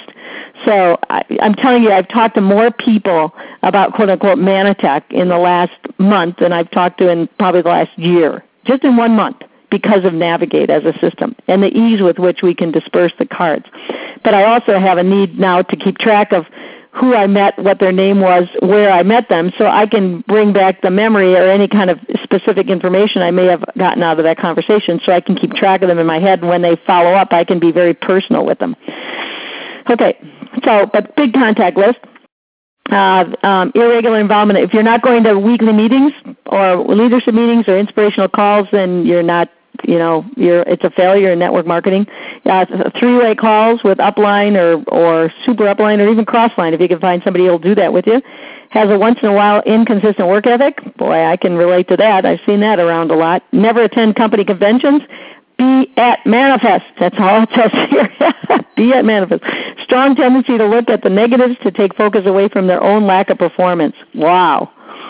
[SPEAKER 1] So I, I'm telling you, I've talked to more people about quote-unquote Manatech in the last month than I've talked to in probably the last year, just in one month, because of Navigate as a system and the ease with which we can disperse the cards. But I also have a need now to keep track of who I met, what their name was, where I met them, so I can bring back the memory or any kind of specific information I may have gotten out of that conversation, so I can keep track of them in my head, and when they follow up, I can be very personal with them. Okay, so, but big contact list. Uh, um, irregular involvement. If you're not going to weekly meetings or leadership meetings or inspirational calls, then you're not, you know, you're, it's a failure in network marketing. Uh, three-way calls with upline or, or super upline or even crossline, if you can find somebody who will do that with you. Has a once-in-a-while inconsistent work ethic. Boy, I can relate to that. I've seen that around a lot. Never attend company conventions. Be at Manifest. That's all it says here. Be at Manifest. Strong tendency to look at the negatives, to take focus away from their own lack of performance. Wow.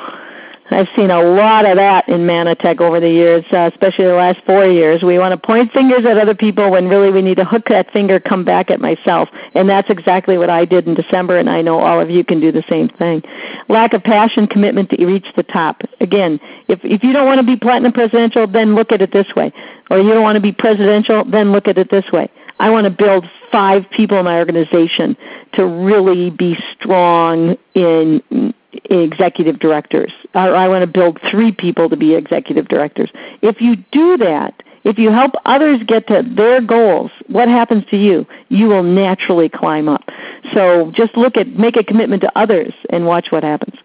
[SPEAKER 1] I've seen a lot of that in Manatech over the years, uh, especially the last four years. We want to point fingers at other people when really we need to hook that finger, come back at myself. And that's exactly what I did in December, and I know all of you can do the same thing. Lack of passion, commitment to reach the top. Again, if, if you don't want to be platinum presidential, then look at it this way. Or you don't want to be presidential, then look at it this way. I want to build five people in my organization to really be strong in executive directors. Or I want to build three people to be executive directors. If you do that, if you help others get to their goals, what happens to you? You will naturally climb up. So just look at, make a commitment to others and watch what happens.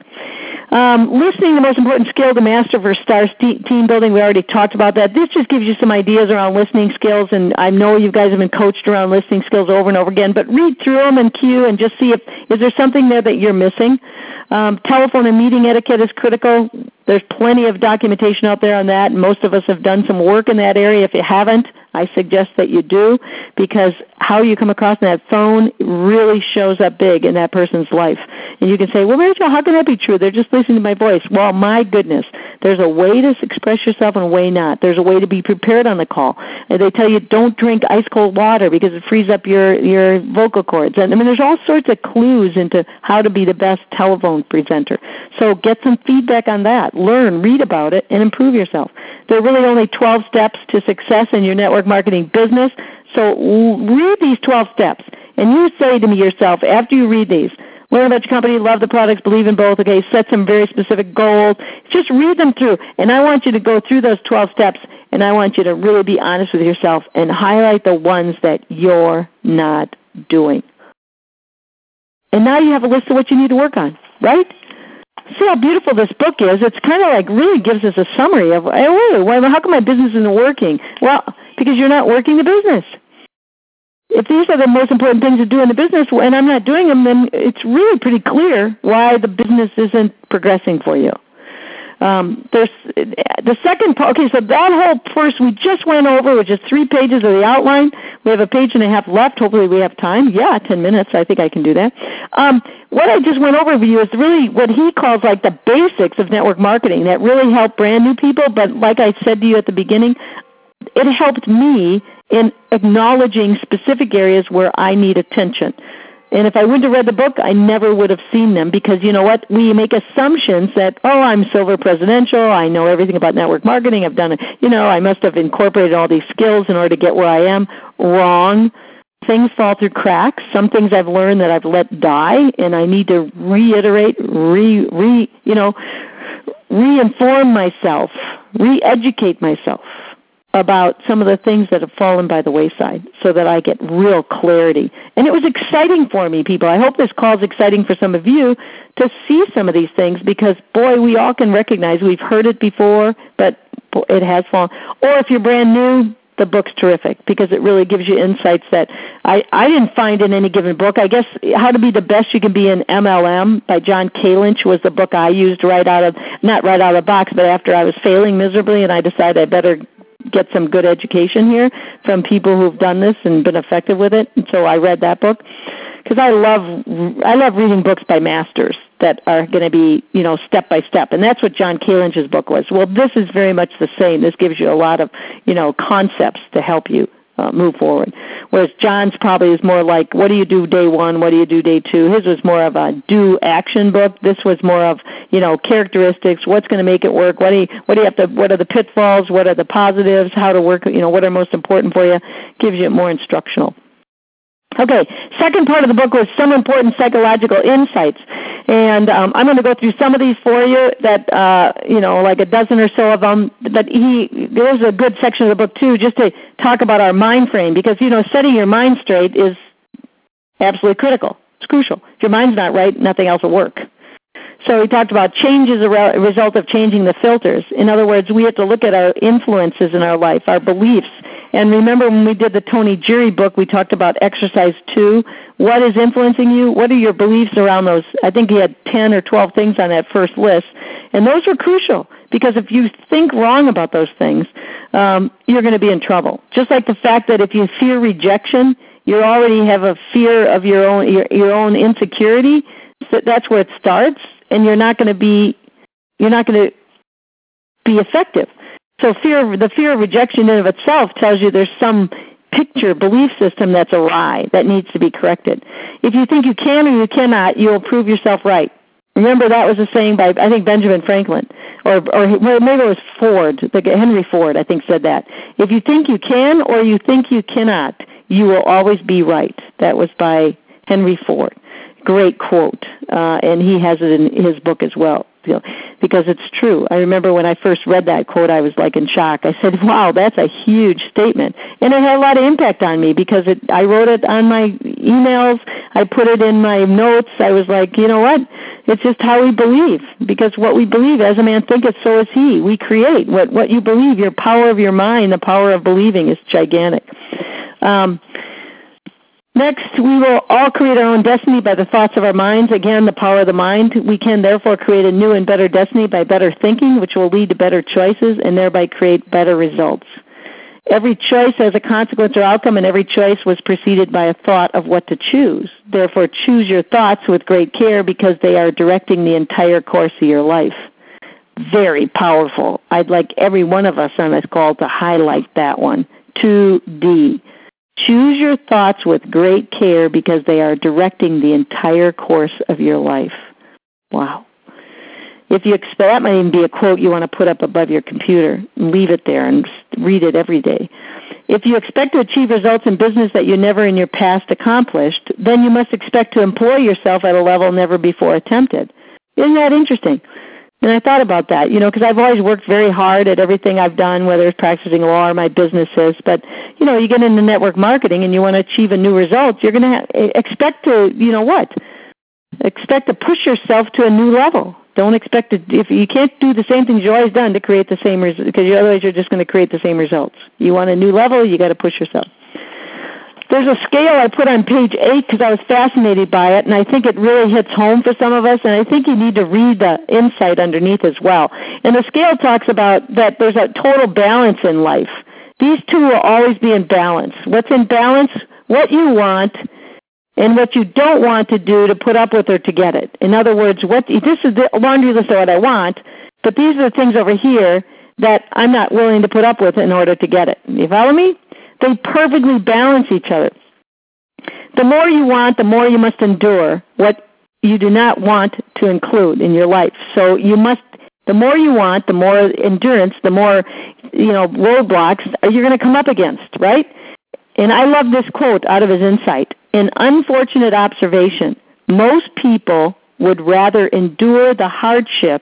[SPEAKER 1] Um, listening, the most important skill to master for star team building. We already talked about that. This just gives you some ideas around listening skills, and I know you guys have been coached around listening skills over and over again, but read through them and cue and just see if, is there something there that you're missing? Um, telephone and meeting etiquette is critical. There's plenty of documentation out there on that, and most of us have done some work in that area. If you haven't, I suggest that you do, because how you come across in that phone really shows up big in that person's life. And you can say, well, Mary Jo, how can that be true? They're just listening to my voice. Well, my goodness, there's a way to express yourself and a way not. There's a way to be prepared on the call. And they tell you don't drink ice-cold water because it frees up your, your vocal cords. And I mean, there's all sorts of clues into how to be the best telephone presenter. So get some feedback on that. Learn, read about it, and improve yourself. There are really only twelve steps to success in your network marketing business. So read these twelve steps, and you say to me yourself, after you read these, Learn about your company, love the products, believe in both. Okay, set some very specific goals. Just read them through. And I want you to go through those twelve steps, and I want you to really be honest with yourself and highlight the ones that you're not doing. And now you have a list of what you need to work on, right? See how beautiful this book is. It's kind of like really gives us a summary of, hey, wait, wait, how come my business isn't working? Well, because you're not working the business. If these are the most important things to do in the business and I'm not doing them, then it's really pretty clear why the business isn't progressing for you. Um, there's the second part. Okay, so that whole first we just went over, which is three pages of the outline. We have a page and a half left. Hopefully we have time. Yeah, ten minutes. I think I can do that. Um, what I just went over with you is really what he calls like the basics of network marketing that really help brand new people. But like I said to you at the beginning, it helped me in acknowledging specific areas where I need attention. And if I wouldn't have read the book, I never would have seen them because, you know what, we make assumptions that, oh, I'm silver presidential, I know everything about network marketing, I've done it, you know, I must have incorporated all these skills in order to get where I am. Wrong. Things fall through cracks. Some things I've learned that I've let die, and I need to reiterate, re, re, you know, re-inform myself, re-educate myself about some of the things that have fallen by the wayside so that I get real clarity. And it was exciting for me, people. I hope this call is exciting for some of you to see some of these things because, boy, we all can recognize we've heard it before, but it has fallen. Or if you're brand new, the book's terrific because it really gives you insights that I, I didn't find in any given book. I guess How to Be the Best You Can Be in M L M by John Kalinch was the book I used right out of, not right out of the box, but after I was failing miserably and I decided I better get some good education here from people who've done this and been effective with it. And so I read that book because I love I love reading books by masters that are going to be, you know, step by step. And that's what John Kalinch's book was. Well, this is very much the same. This gives you a lot of, you know, concepts to help you uh, move forward. Whereas John's probably is more like, what do you do day one? What do you do day two? His was more of a do action book. This was more of, you know, characteristics. What's going to make it work? What do you, what do you have to, what are the pitfalls? What are the positives? How to work, you know, what are most important for you? Gives you more instructional. Okay, second part of the book was some important psychological insights. And um, I'm going to go through some of these for you that, uh, you know, like a dozen or so of them. But he, there's a good section of the book, too, just to talk about our mind frame. Because, you know, setting your mind straight is absolutely critical. It's crucial. If your mind's not right, nothing else will work. So he talked about change as a re- result of changing the filters. In other words, we have to look at our influences in our life, our beliefs. And remember when we did the Tony Geary book, we talked about exercise two. What is influencing you? What are your beliefs around those? I think he had ten or twelve things on that first list. And those were crucial because if you think wrong about those things, um, you're going to be in trouble. Just like the fact that if you fear rejection, you already have a fear of your own your, your own insecurity. So that's where it starts, and you're not going to be you're not going to be effective. So fear, the fear of rejection in of itself tells you there's some picture, belief system that's awry, that needs to be corrected. If you think you can or you cannot, you'll prove yourself right. Remember that was a saying by, I think, Benjamin Franklin, or, or maybe it was Ford, Henry Ford, I think, said that. If you think you can or you think you cannot, you will always be right. That was by Henry Ford. Great quote, uh, and he has it in his book as well. You know, because it's true. I remember when I first read that quote, I was like in shock. I said, wow, that's a huge statement. And it had a lot of impact on me because it, I wrote it on my emails. I put it in my notes. I was like, you know what? It's just how we believe, because what we believe, as a man thinketh, so is he. We create. What, what you believe, your power of your mind, the power of believing is gigantic. Um, Next, we will all create our own destiny by the thoughts of our minds. Again, the power of the mind. We can therefore create a new and better destiny by better thinking, which will lead to better choices and thereby create better results. Every choice has a consequence or outcome, and every choice was preceded by a thought of what to choose. Therefore, choose your thoughts with great care because they are directing the entire course of your life. Very powerful. I'd like every one of us on this call to highlight that one. two D. Choose your thoughts with great care because they are directing the entire course of your life. Wow. If you expect, that might even be a quote you want to put up above your computer and leave it there and read it every day. If you expect to achieve results in business that you never in your past accomplished, then you must expect to employ yourself at a level never before attempted. Isn't that interesting? And I thought about that, you know, because I've always worked very hard at everything I've done, whether it's practicing law or my businesses. But, you know, you get into network marketing and you want to achieve a new result, you're going to expect to, you know what, expect to push yourself to a new level. Don't expect to, if you can't do the same things you've always done to create the same results, because otherwise you're just going to create the same results. You want a new level, you got to push yourself. There's a scale I put on page eight because I was fascinated by it, and I think it really hits home for some of us, and I think you need to read the insight underneath as well. And the scale talks about that there's a total balance in life. These two will always be in balance. What's in balance? What you want and what you don't want to do to put up with or to get it. In other words, what this is the laundry list of what I want, but these are the things over here that I'm not willing to put up with in order to get it. You follow me? They perfectly balance each other. The more you want, the more you must endure what you do not want to include in your life. So you must, the more you want, the more endurance, the more, you know, roadblocks you're going to come up against, right? And I love this quote out of his insight. An unfortunate observation, most people would rather endure the hardships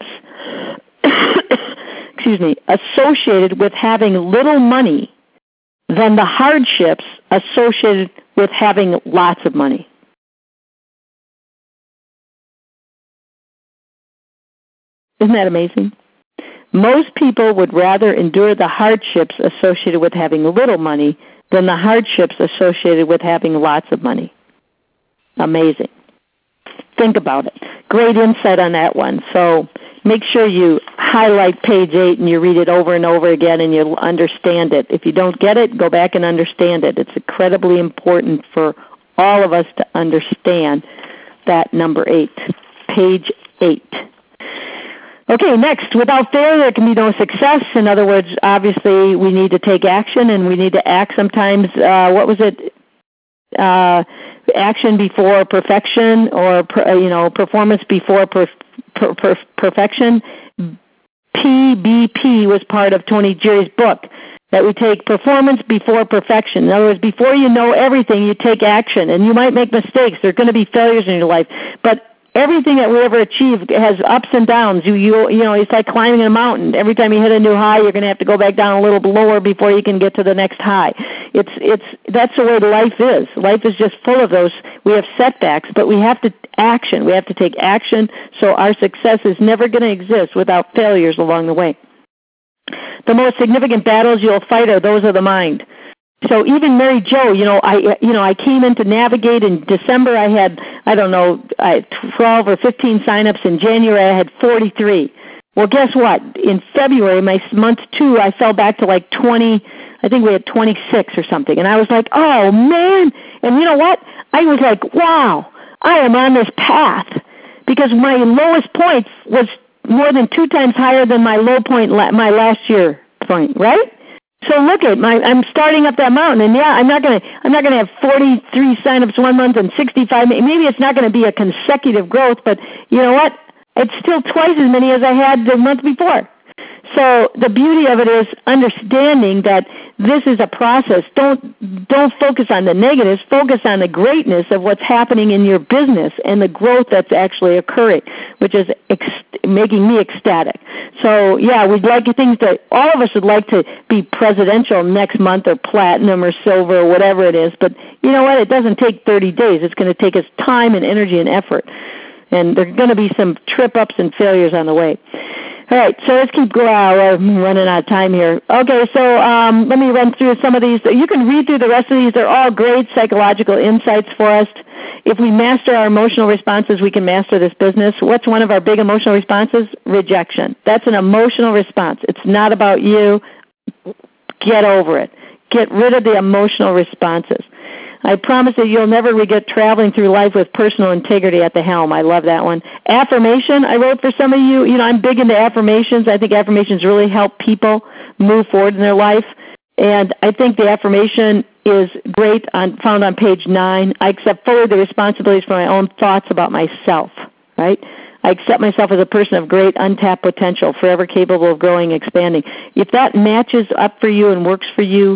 [SPEAKER 1] excuse me, associated with having little money than the hardships associated with having lots of money. Isn't that amazing? Most people would rather endure the hardships associated with having little money than the hardships associated with having lots of money. Amazing. Think about it. Great insight on that one. So make sure you highlight page eight and you read it over and over again and you'll understand it. If you don't get it, go back and understand it. It's incredibly important for all of us to understand that number eight, page eight. Okay, next, without failure there can be no success. In other words, obviously we need to take action and we need to act sometimes. Uh, what was it? Uh, action before perfection, or you know, performance before per, per, per, perfection. P B P was part of Tony Jerry's book, that we take performance before perfection. In other words, before you know everything, you take action, and you might make mistakes. There are going to be failures in your life, but everything that we ever achieve has ups and downs. You, you, you know, it's like climbing a mountain. Every time you hit a new high, you're going to have to go back down a little lower before you can get to the next high. It's, it's, that's the way life is. Life is just full of those. We have setbacks, but we have to action. We have to take action. So our success is never going to exist without failures along the way. The most significant battles you'll fight are those of the mind. So even Mary Jo, you know, I you know I came in to Navigate in December. I had I don't know twelve or fifteen signups. In January I had forty-three. Well, guess what? In February, my month two, I fell back to like twenty. I think we had twenty-six or something. And I was like, oh man! And you know what? I was like, wow! I am on this path, because my lowest point was more than two times higher than my low point, my last year point, right? So look at my, I'm starting up that mountain, and yeah, I'm not gonna, I'm not gonna have forty-three signups one month and sixty-five. Maybe it's not gonna be a consecutive growth, but you know what? It's still twice as many as I had the month before. So the beauty of it is understanding that this is a process. Don't don't focus on the negatives. Focus on the greatness of what's happening in your business and the growth that's actually occurring, which is ex- making me ecstatic. So yeah, we'd like things to. All of us would like to be presidential next month, or platinum, or silver, or whatever it is. But you know what? It doesn't take thirty days. It's going to take us time and energy and effort, and there are going to be some trip-ups and failures on the way. All right, so let's keep going. Uh, we're running out of time here. Okay, so um, let me run through some of these. You can read through the rest of these. They're all great psychological insights for us. If we master our emotional responses, we can master this business. What's one of our big emotional responses? Rejection. That's an emotional response. It's not about you. Get over it. Get rid of the emotional responses. I promise that you'll never regret traveling through life with personal integrity at the helm. I love that one. Affirmation, I wrote for some of you. You know, I'm big into affirmations. I think affirmations really help people move forward in their life. And I think the affirmation is great, on, found on page nine. I accept fully the responsibilities for my own thoughts about myself, right? I accept myself as a person of great untapped potential, forever capable of growing and expanding. If that matches up for you and works for you,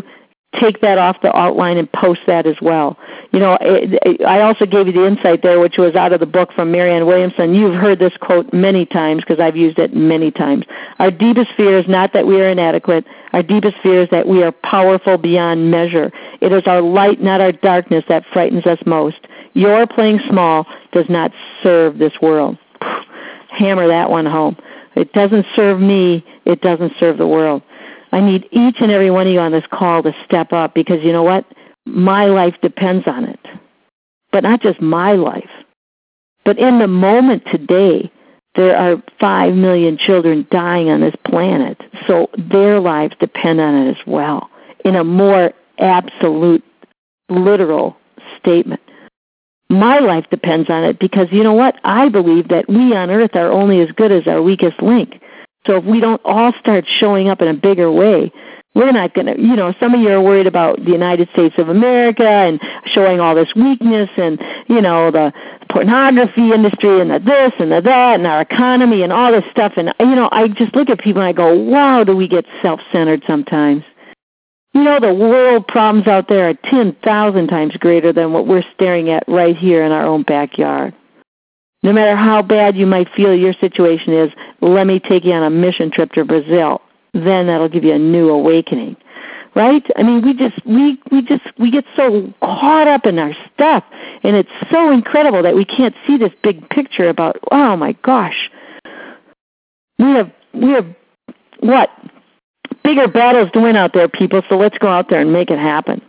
[SPEAKER 1] take that off the outline and post that as well. You know, I also gave you the insight there, which was out of the book from Marianne Williamson. You've heard this quote many times because I've used it many times. Our deepest fear is not that we are inadequate. Our deepest fear is that we are powerful beyond measure. It is our light, not our darkness, that frightens us most. Your playing small does not serve this world. Hammer that one home. It doesn't serve me. It doesn't serve the world. I need each and every one of you on this call to step up because you know what? My life depends on it. But not just my life. But in the moment today, there are five million children dying on this planet. So their lives depend on it as well in a more absolute, literal statement. My life depends on it because you know what? I believe that we on earth are only as good as our weakest link. So if we don't all start showing up in a bigger way, we're not going to, you know, some of you are worried about the United States of America and showing all this weakness and, you know, the pornography industry and the this and the that and our economy and all this stuff. And, you know, I just look at people and I go, wow, do we get self-centered sometimes? You know, the world problems out there are ten thousand times greater than what we're staring at right here in our own backyard. No matter how bad you might feel your situation is, let me take you on a mission trip to Brazil. Then that'll give you a new awakening, right? I mean, we just we we just we get so caught up in our stuff, and it's so incredible that we can't see this big picture about. Oh my gosh, we have we have what bigger battles to win out there, people. So let's go out there and make it happen.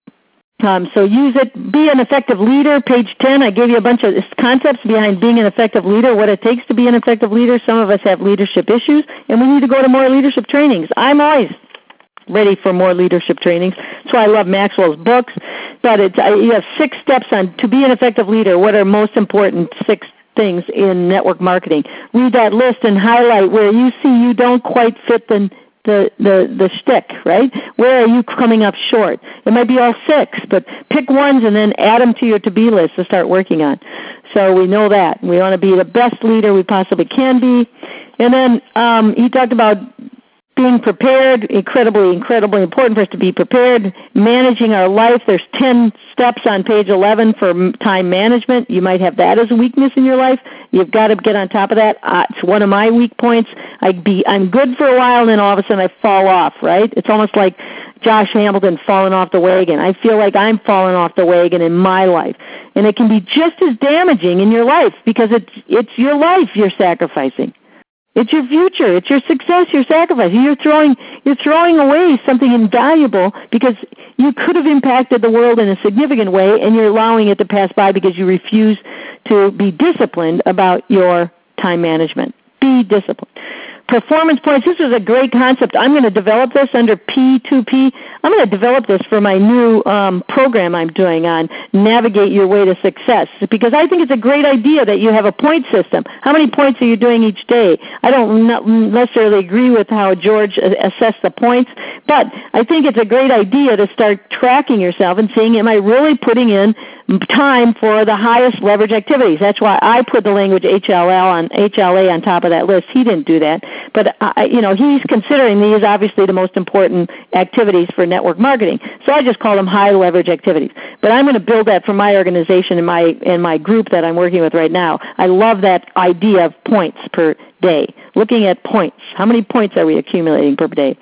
[SPEAKER 1] Um, so use it. Be an effective leader. Page ten, I gave you a bunch of concepts behind being an effective leader, what it takes to be an effective leader. Some of us have leadership issues, and we need to go to more leadership trainings. I'm always ready for more leadership trainings. That's why I love Maxwell's books. But it's, I, you have six steps on to be an effective leader. What are most important six things in network marketing? Read that list and highlight where you see you don't quite fit the the the the shtick, right? Where are you coming up short? It might be all six, but pick ones and then add them to your to-be list to start working on. So we know that. We want to be the best leader we possibly can be. And then um, he talked about being prepared, incredibly, incredibly important for us to be prepared. Managing our life, there's ten steps on page eleven for time management. You might have that as a weakness in your life. You've got to get on top of that. Uh, it's one of my weak points. I'd be, I'm good for a while, and then all of a sudden I fall off, right? It's almost like Josh Hamilton falling off the wagon. I feel like I'm falling off the wagon in my life. And it can be just as damaging in your life because it's it's your life you're sacrificing. It's your future. It's your success you're sacrificing. You're throwing you're throwing away something invaluable because you could have impacted the world in a significant way, and you're allowing it to pass by because you refuse to be disciplined about your time management. Be disciplined. Performance points. This is a great concept. I'm going to develop this under P two P. I'm going to develop this for my new um, program I'm doing on Navigate Your Way to Success because I think it's a great idea that you have a point system. How many points are you doing each day? I don't necessarily agree with how George assessed the points, but I think it's a great idea to start tracking yourself and seeing, am I really putting in time for the highest leverage activities? That's why I put the language H L L on H L A on top of that list. He didn't do that. But, I, you know, he's considering these obviously the most important activities for network marketing. So I just call them high leverage activities. But I'm going to build that for my organization and my and my group that I'm working with right now. I love that idea of points per day, looking at points. How many points are we accumulating per day?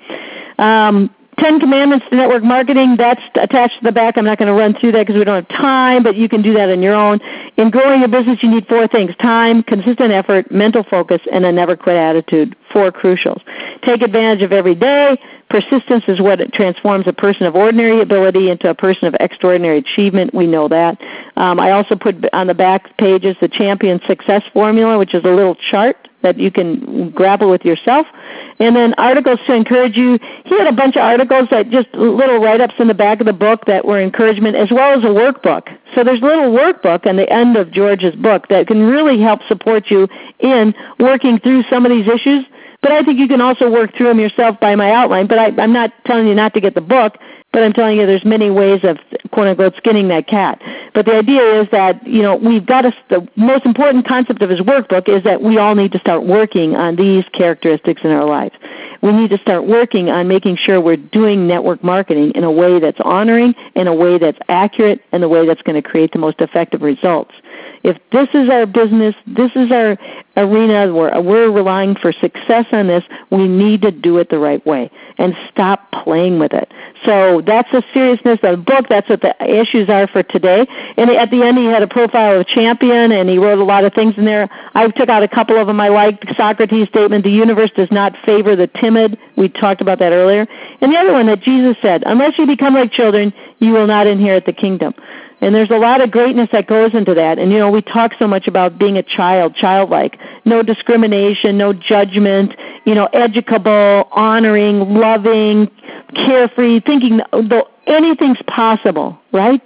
[SPEAKER 1] Um, Ten Commandments to Network Marketing, that's attached to the back. I'm not going to run through that because we don't have time, but you can do that on your own. In growing your business, you need four things: time, consistent effort, mental focus, and a never-quit attitude. Four crucials. Take advantage of every day. Persistence is what transforms a person of ordinary ability into a person of extraordinary achievement. We know that. Um, I also put on the back pages the Champion Success Formula, which is a little chart that you can grapple with yourself. And then articles to encourage you. He had a bunch of articles that just little write-ups in the back of the book that were encouragement, as well as a workbook. So there's a little workbook on the end of George's book that can really help support you in working through some of these issues. But I think you can also work through them yourself by my outline. But I, I'm not telling you not to get the book, but I'm telling you there's many ways of, quote-unquote, skinning that cat. But the idea is that, you know, we've got to, the most important concept of his workbook is that we all need to start working on these characteristics in our lives. we need to start working on making sure we're doing network marketing in a way that's honoring, in a way that's accurate, and a way that's going to create the most effective results. If this is our business, this is our arena where we're relying for success on this, we need to do it the right way and stop playing with it. So that's the seriousness of the book. That's what the issues are for today. And at the end, he had a profile of a champion, and he wrote a lot of things in there. I took out a couple of them I liked. Socrates' statement, the universe does not favor the timid. We talked about that earlier. And the other one that Jesus said, unless you become like children, you will not inherit the kingdom. And there's a lot of greatness that goes into that. And, you know, we talk so much about being a child, childlike, no discrimination, no judgment, you know, educable, honoring, loving, carefree, thinking anything's possible, right?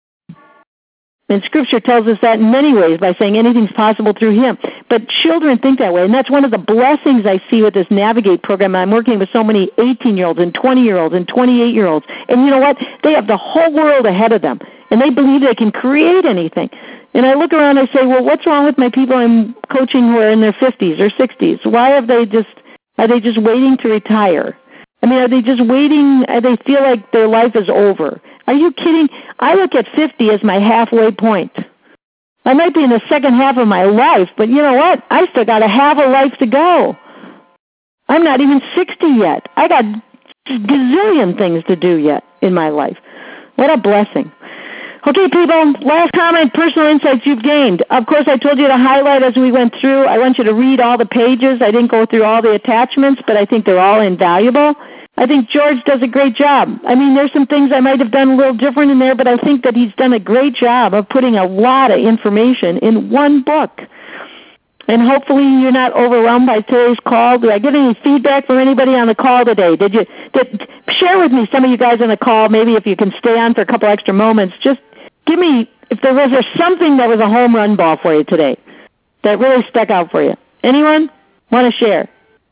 [SPEAKER 1] And Scripture tells us that in many ways by saying anything's possible through Him. But children think that way, and that's one of the blessings I see with this Navigate program. I'm working with so many eighteen-year-olds and twenty-year-olds and twenty-eight-year-olds. And you know what? They have the whole world ahead of them, and they believe they can create anything. And I look around and I say, well, what's wrong with my people I'm coaching who are in their fifties or sixties? Why have they just, are they just waiting to retire? I mean, are they just waiting, are they feel like their life is over? Are you kidding? I look at fifty as my halfway point. I might be in the second half of my life, but you know what? I still got a half a life to go. I'm not even sixty yet. I got a gazillion things to do yet in my life. What a blessing. Okay, people, last comment, personal insights you've gained. Of course, I told you to highlight as we went through. I want you to read all the pages. I didn't go through all the attachments, but I think they're all invaluable. I think George does a great job. I mean, there's some things I might have done a little different in there, but I think that he's done a great job of putting a lot of information in one book. And hopefully you're not overwhelmed by today's call. Did I get any feedback from anybody on the call today? Did you did, share with me, some of you guys on the call, maybe if you can stay on for a couple extra moments, just give me, if there was something that was a home run ball for you today that really stuck out for you. Anyone want to share?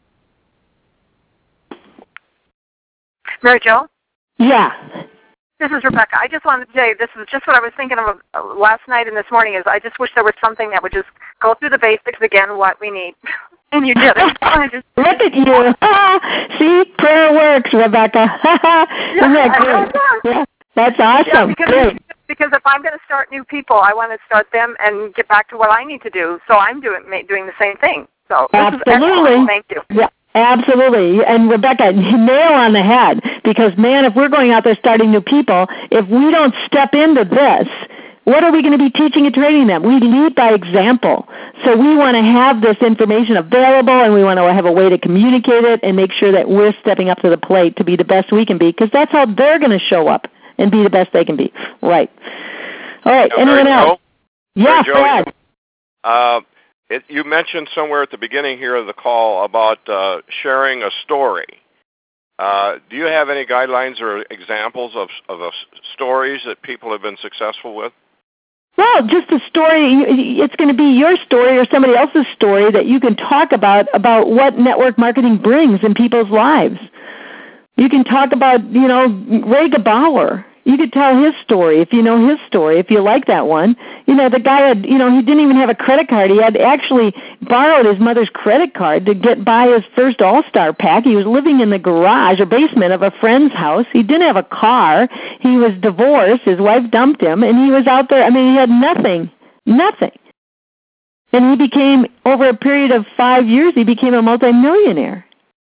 [SPEAKER 2] Mary Jo?
[SPEAKER 1] Yeah.
[SPEAKER 2] This is Rebecca. I just wanted to say, this is just what I was thinking of last night and this morning, is I just wish there was something that would just go through the basics again, what we need. And you did it. I just,
[SPEAKER 1] Look at you. See, prayer works, Rebecca. Isn't that great? Yeah, that's awesome.
[SPEAKER 2] Yeah, because, because if I'm going to start new people, I want to start them and get back to what I need to do. So I'm doing doing the same thing. So this
[SPEAKER 1] Absolutely.
[SPEAKER 2] Is Thank you.
[SPEAKER 1] Yeah. Absolutely. And Rebecca, nail on the head, because, man, if we're going out there starting new people, if we don't step into this, what are we going to be teaching and training them? We lead by example. So we want to have this information available, and we want to have a way to communicate it and make sure that we're stepping up to the plate to be the best we can be, because that's how they're going to show up and be the best they can be. Right. All right.
[SPEAKER 3] Now,
[SPEAKER 1] anyone
[SPEAKER 3] Mary
[SPEAKER 1] else?
[SPEAKER 3] Jo?
[SPEAKER 1] Yeah,
[SPEAKER 3] Mary Jo,
[SPEAKER 1] Fred.
[SPEAKER 3] Uh, It, you mentioned somewhere at the beginning here of the call about uh, sharing a story. Uh, do you have any guidelines or examples of, of uh, stories that people have been successful with?
[SPEAKER 1] Well, just a story. It's going to be your story or somebody else's story that you can talk about, about what network marketing brings in people's lives. You can talk about, you know, Ray Gebauer. You could tell his story if you know his story, if you like that one. You know, the guy had, you know, he didn't even have a credit card. He had actually borrowed his mother's credit card to get by his first All-Star pack. He was living in the garage or basement of a friend's house. He didn't have a car. He was divorced. His wife dumped him, and he was out there. I mean, he had nothing, nothing. And he became, over a period of five years, he became a multimillionaire.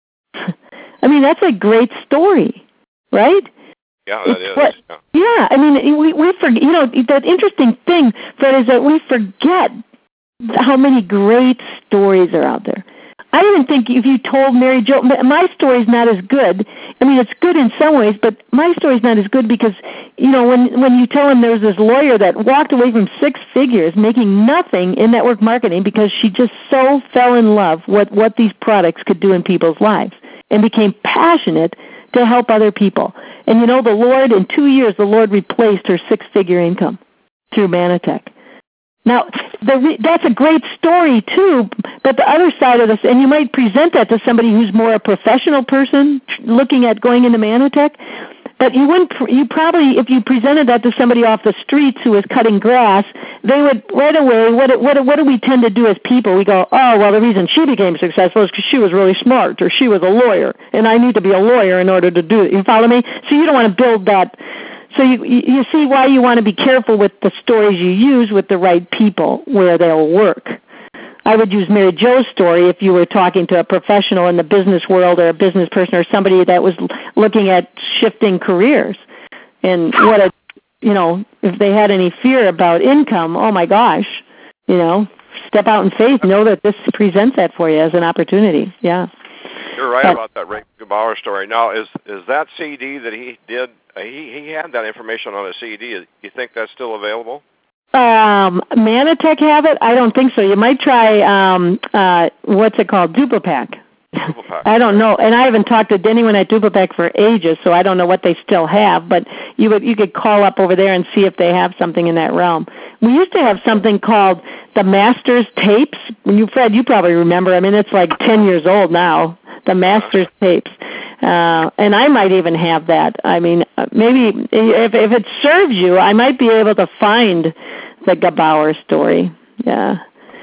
[SPEAKER 1] I mean, that's a great story, right?
[SPEAKER 3] Yeah, that is.
[SPEAKER 1] What,
[SPEAKER 3] yeah.
[SPEAKER 1] yeah, I mean, we we forget. You know, the interesting thing, Fred, is that we forget how many great stories are out there. I even think if you told Mary Jo, my story's not as good. I mean, it's good in some ways, but my story's not as good because, you know, when when you tell him there was this lawyer that walked away from six figures, making nothing in network marketing because she just so fell in love with what these products could do in people's lives and became passionate to help other people. And you know, the Lord, in two years, the Lord replaced her six-figure income through Manatech. Now, the, that's a great story, too, but the other side of this, and you might present that to somebody who's more a professional person looking at going into Manatech, but you wouldn't, you probably, if you presented that to somebody off the streets who was cutting grass, they would right away. What what what do we tend to do as people? We go, oh well, the reason she became successful is because she was really smart, or she was a lawyer, and I need to be a lawyer in order to do it. You follow me? So you don't want to build that. So you you see why you want to be careful with the stories you use with the right people where they'll work. I would use Mary Jo's story if you were talking to a professional in the business world or a business person or somebody that was looking at shifting careers. And what a, you know, if they had any fear about income, oh my gosh, you know, step out in faith, know that this presents that for you as an opportunity. Yeah.
[SPEAKER 3] You're right
[SPEAKER 1] but,
[SPEAKER 3] about that Ray Gebauer story. Now, is is that C D that he did, uh, he, he had that information on a C D. You think that's still available?
[SPEAKER 1] Um, Manatech have it? I don't think so. You might try, um, uh, what's it called, Duplipack. I don't know, and I haven't talked to anyone at Duplipack for ages, so I don't know what they still have. But you would you could call up over there and see if they have something in that realm. We used to have something called the Masters Tapes. When you, Fred, you probably remember. I mean, it's like ten years old now. The Masters Tapes, uh, and I might even have that. I mean, maybe if if it serves you, I might be able to find the Gebauer story. Yeah,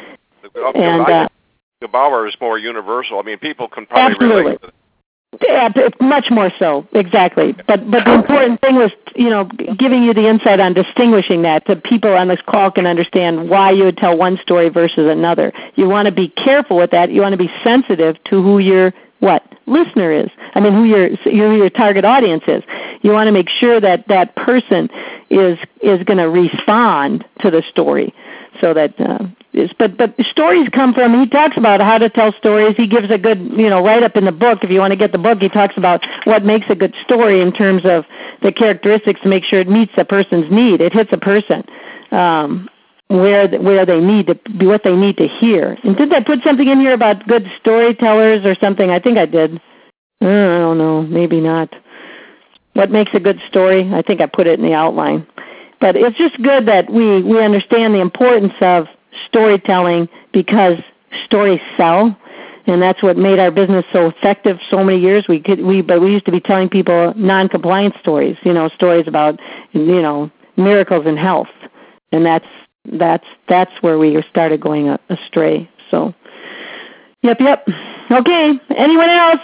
[SPEAKER 1] and. Uh,
[SPEAKER 3] Gebauer is more universal. I mean, people can probably
[SPEAKER 1] absolutely.
[SPEAKER 3] relate to it.
[SPEAKER 1] Yeah, much more so, exactly. But but the important thing was, you know, giving you the insight on distinguishing that, so people on this call can understand why you would tell one story versus another. You want to be careful with that. You want to be sensitive to who your what listener is. I mean, who your who your target audience is. You want to make sure that that person is is going to respond to the story, so that. Uh, Is, but but stories come from, he talks about how to tell stories. He gives a good, you know, write-up in the book. If you want to get the book, he talks about what makes a good story in terms of the characteristics to make sure it meets a person's need. It hits a person um, where where they need to be, what they need to hear. And did I put something in here about good storytellers or something? I think I did. Uh, I don't know. Maybe not. What makes a good story? I think I put it in the outline. But it's just good that we, we understand the importance of storytelling, because stories sell, and that's what made our business so effective so many years. We could we but we used to be telling people non-compliant stories, you know, stories about, you know, miracles in health, and that's that's that's where we started going astray. So, yep, yep. Okay. Anyone else?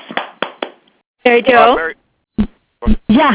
[SPEAKER 4] Mary Jo.
[SPEAKER 3] Uh, Mary-
[SPEAKER 1] yeah.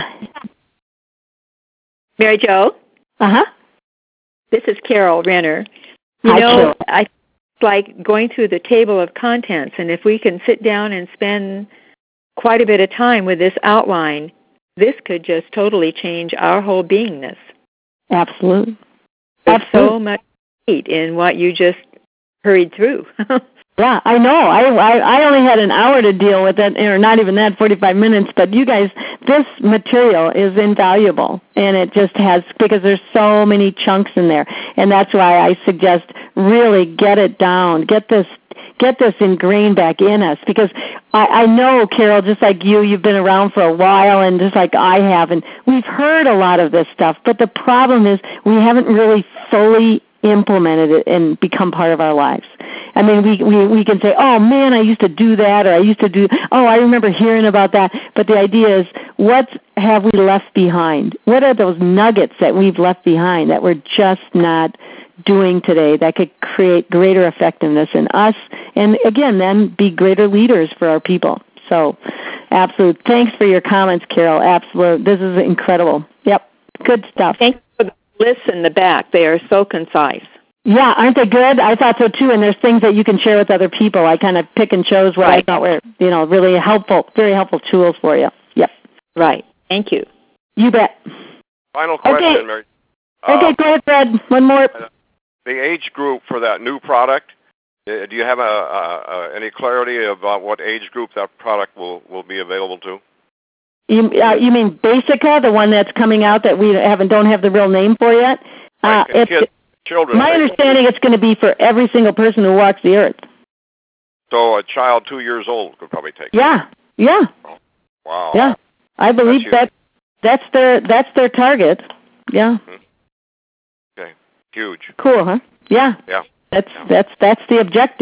[SPEAKER 4] Mary Jo.
[SPEAKER 1] Uh huh.
[SPEAKER 4] This is Carol Renner. You
[SPEAKER 1] Hi,
[SPEAKER 4] know,
[SPEAKER 1] Carol.
[SPEAKER 4] I like going through the table of contents, and if we can sit down and spend quite a bit of time with this outline, this could just totally change our whole beingness.
[SPEAKER 1] Absolutely.
[SPEAKER 4] There's
[SPEAKER 1] Absolutely.
[SPEAKER 4] so much meat in what you just hurried through.
[SPEAKER 1] Yeah, I know. I, I I only had an hour to deal with it, or not even that, forty-five minutes. But you guys, this material is invaluable, and it just has, because there's so many chunks in there, and that's why I suggest really get it down, get this get this ingrained back in us, because I, I know, Carol, just like you, you've been around for a while, and just like I have, and we've heard a lot of this stuff, but the problem is we haven't really fully implemented it and become part of our lives. I mean, we, we, we can say, oh, man, I used to do that, or I used to do, oh, I remember hearing about that. But the idea is, what have we left behind? What are those nuggets that we've left behind that we're just not doing today that could create greater effectiveness in us, and, again, then be greater leaders for our people? So, absolute. Thanks for your comments, Carol. Absolute. This is incredible. Yep. Good stuff.
[SPEAKER 4] Thanks for the lists in the back. They are so concise.
[SPEAKER 1] Yeah, aren't they good? I thought so too, and there's things that you can share with other people. I kind of pick and chose what
[SPEAKER 4] Right.
[SPEAKER 1] I thought were, you know, really helpful, very helpful tools for you. Yep.
[SPEAKER 4] Right. Thank you.
[SPEAKER 1] You bet.
[SPEAKER 3] Final question,
[SPEAKER 1] Okay.
[SPEAKER 3] Mary.
[SPEAKER 1] Okay,
[SPEAKER 3] Uh,
[SPEAKER 1] go ahead, Fred. One more.
[SPEAKER 3] the age group for that new product, uh, do you have a, a, a, any clarity about what age group that product will, will be available to?
[SPEAKER 1] You, uh, you mean Basica, the one that's coming out that we haven't don't have the real name for yet? Uh,
[SPEAKER 3] Right,
[SPEAKER 1] it's,
[SPEAKER 3] kids, children.
[SPEAKER 1] my understanding, it's going to be for every single person who walks the earth.
[SPEAKER 3] So a child two years old could probably take it.
[SPEAKER 1] Yeah, yeah,
[SPEAKER 3] Wow.
[SPEAKER 1] yeah. I believe
[SPEAKER 3] That's
[SPEAKER 1] that that's their that's their target. Yeah.
[SPEAKER 3] Okay. Huge.
[SPEAKER 1] Cool, huh? Yeah.
[SPEAKER 3] Yeah.
[SPEAKER 1] That's
[SPEAKER 3] Yeah.
[SPEAKER 1] that's that's the objective.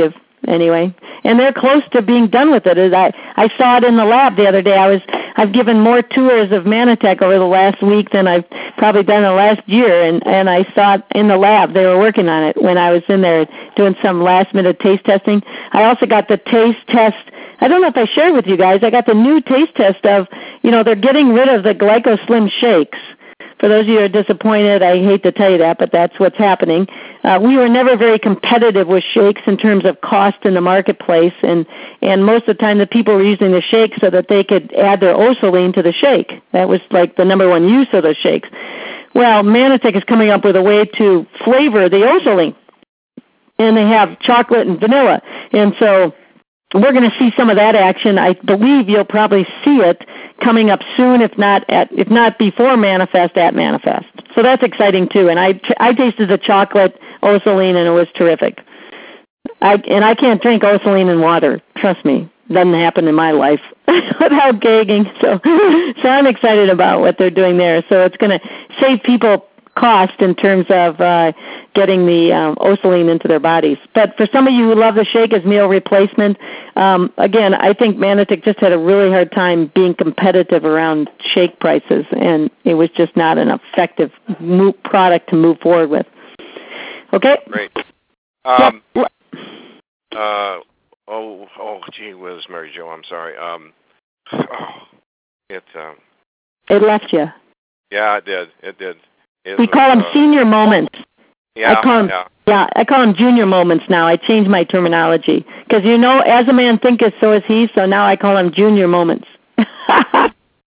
[SPEAKER 1] anyway. And they're close to being done with it. As I, I saw it in the lab the other day. I was, I've given more tours of Manitech over the last week than I've probably done the last year, and, and I saw it in the lab. They were working on it when I was in there doing some last-minute taste testing. I also got the taste test. I don't know if I shared with you guys. I got the new taste test of, you know, they're getting rid of the GlycoSlim shakes. For those of you who are disappointed, I hate to tell you that, but that's what's happening. Uh, we were never very competitive with shakes in terms of cost in the marketplace, and, and most of the time the people were using the shake so that they could add their Osaline to the shake. That was like the number one use of the shakes. Well, Manitech is coming up with a way to flavor the Osaline, and they have chocolate and vanilla. And so we're going to see some of that action. I believe you'll probably see it coming up soon, if not at, if not before Manifest, at Manifest. So that's exciting too. And I, I tasted the chocolate Osaline, and it was terrific. I, and I can't drink Osaline in water. Trust me, doesn't happen in my life without gagging. So, so I'm excited about what they're doing there. So it's going to save people cost in terms of uh, getting the um, Osaline into their bodies. But for some of you who love the shake as meal replacement, um, again, I think Manitech just had a really hard time being competitive around shake prices, and it was just not an effective mo- product to move forward with. Okay?
[SPEAKER 3] Great. Um, uh, oh, oh, gee whiz, Mary Jo, I'm sorry. Um, oh, it, um,
[SPEAKER 1] it left you.
[SPEAKER 3] Yeah, it did. It did. It
[SPEAKER 1] we
[SPEAKER 3] was,
[SPEAKER 1] call them
[SPEAKER 3] uh,
[SPEAKER 1] senior moments.
[SPEAKER 3] Yeah,
[SPEAKER 1] I call them,
[SPEAKER 3] yeah.
[SPEAKER 1] yeah, I call them junior moments now. I changed my terminology because, you know, as a man thinketh, so is he. So now I call them junior moments.
[SPEAKER 3] Oh,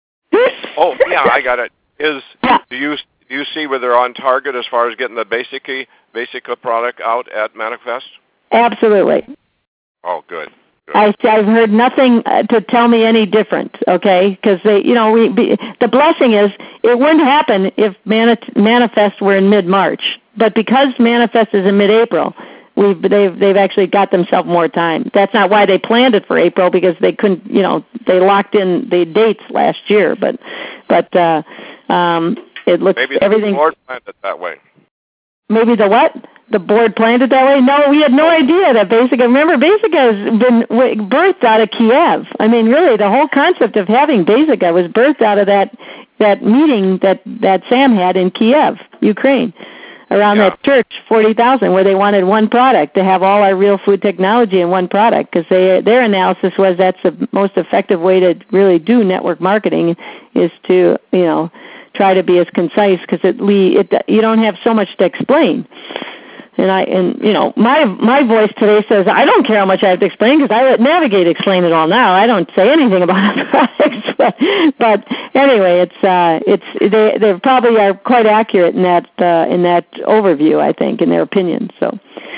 [SPEAKER 3] yeah, I got it. Is yeah. do you do you see where they're on target as far as getting the basic basic product out at Manifest?
[SPEAKER 1] Absolutely.
[SPEAKER 3] Oh, good. good.
[SPEAKER 1] I, I've heard nothing uh, to tell me any different. Okay, because they, you know, we be, the blessing is it wouldn't happen if Manit- Manifest were in mid-March, but because Manifest is in mid-April, we've they've they've actually got themselves more time. That's not why they planned it for April, because they couldn't, you know, they locked in the dates last year, but but uh, um, it looks
[SPEAKER 3] maybe
[SPEAKER 1] everything.
[SPEAKER 3] the board planned it that way.
[SPEAKER 1] Maybe the what? The board planned it that way? No, we had no idea that Basica. Remember, Basica has been birthed out of Kiev. I mean, really, the whole concept of having Basica was birthed out of that that meeting that, that Sam had in Kiev, Ukraine, around yeah. that church, forty thousand, where they wanted one product, to have all our real food technology in one product, because they their analysis was that's the most effective way to really do network marketing, is to, you know, try to be as concise, because it, it you don't have so much to explain. And I and you know my my voice today says I don't care how much I have to explain, because I let Navigate explain it all now. I don't say anything about the products, but, but anyway, it's uh it's they they probably are quite accurate in that uh, in that overview, I think, in their opinion. So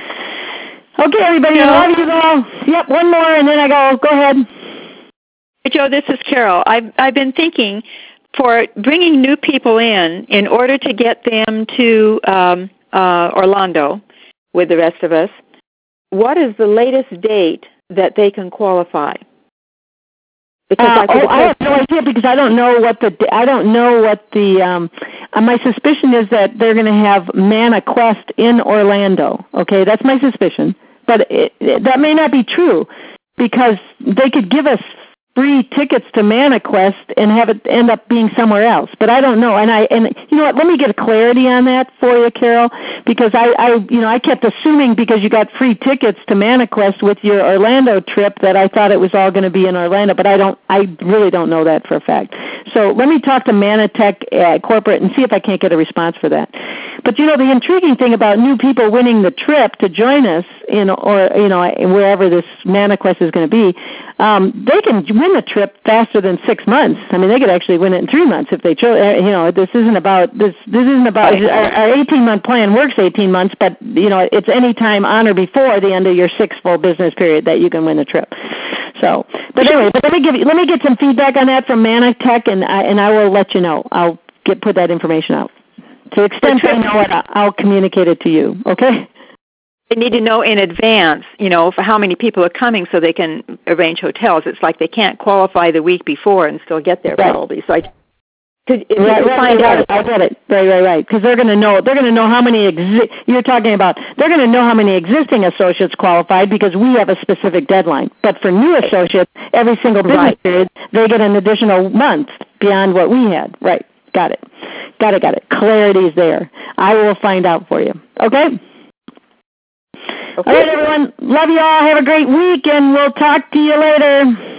[SPEAKER 1] okay, everybody,
[SPEAKER 4] Joe?
[SPEAKER 1] I love you all. Yep, one more, and then I go. Go ahead.
[SPEAKER 4] Joe, this is Carol. I've I've been thinking, for bringing new people in, in order to get them to um, uh, Orlando with the rest of us, what is the latest date that they can qualify? Because
[SPEAKER 1] uh,
[SPEAKER 4] I,
[SPEAKER 1] oh, I have no idea, because I don't know what the I don't know what the um, uh, my suspicion is that they're going to have ManaQuest in Orlando. Okay, that's my suspicion, but it, it, that may not be true, because they could give us free tickets to ManaQuest and have it end up being somewhere else. But I don't know. And I and you know what? Let me get a clarity on that for you, Carol, because I, I you know I kept assuming, because you got free tickets to ManaQuest with your Orlando trip, that I thought it was all going to be in Orlando. But I don't. I really don't know that for a fact. So let me talk to Manitech uh, corporate and see if I can't get a response for that. But you know, the intriguing thing about new people winning the trip to join us in, or you know, wherever this ManaQuest is going to be, um, they can win the trip faster than six months. I mean, they could actually win it in three months if they chose. You know, this isn't about this. This isn't about our, our eighteen-month plan works eighteen months, but you know, it's any time on or before the end of your six full business period that you can win the trip. So, but anyway, but let me give you, let me get some feedback on that from Manitech, and I, and I will let you know. I'll get put that information out. To the extent I know it, I'll communicate it to you. Okay.
[SPEAKER 4] They need to know in advance, you know, for how many people are coming, so they can arrange hotels. It's like they can't qualify the week before and still get there,
[SPEAKER 1] right.
[SPEAKER 4] probably. So I,
[SPEAKER 5] To, to
[SPEAKER 1] right, right,
[SPEAKER 5] find
[SPEAKER 1] right,
[SPEAKER 5] out.
[SPEAKER 1] I get it. Right, right, right. Because they're going to know. They're going to know how many. Exi- you're talking about. They're going to know how many existing associates qualified because we have a specific deadline. But for new associates, every single business
[SPEAKER 5] Right.
[SPEAKER 1] period, they get an additional month beyond what we had. Right. Got it. Got it. Got it. Clarity's there. I will find out for you. Okay.
[SPEAKER 5] Okay.
[SPEAKER 1] All right, everyone. Love you all. Have a great week, and we'll talk to you later.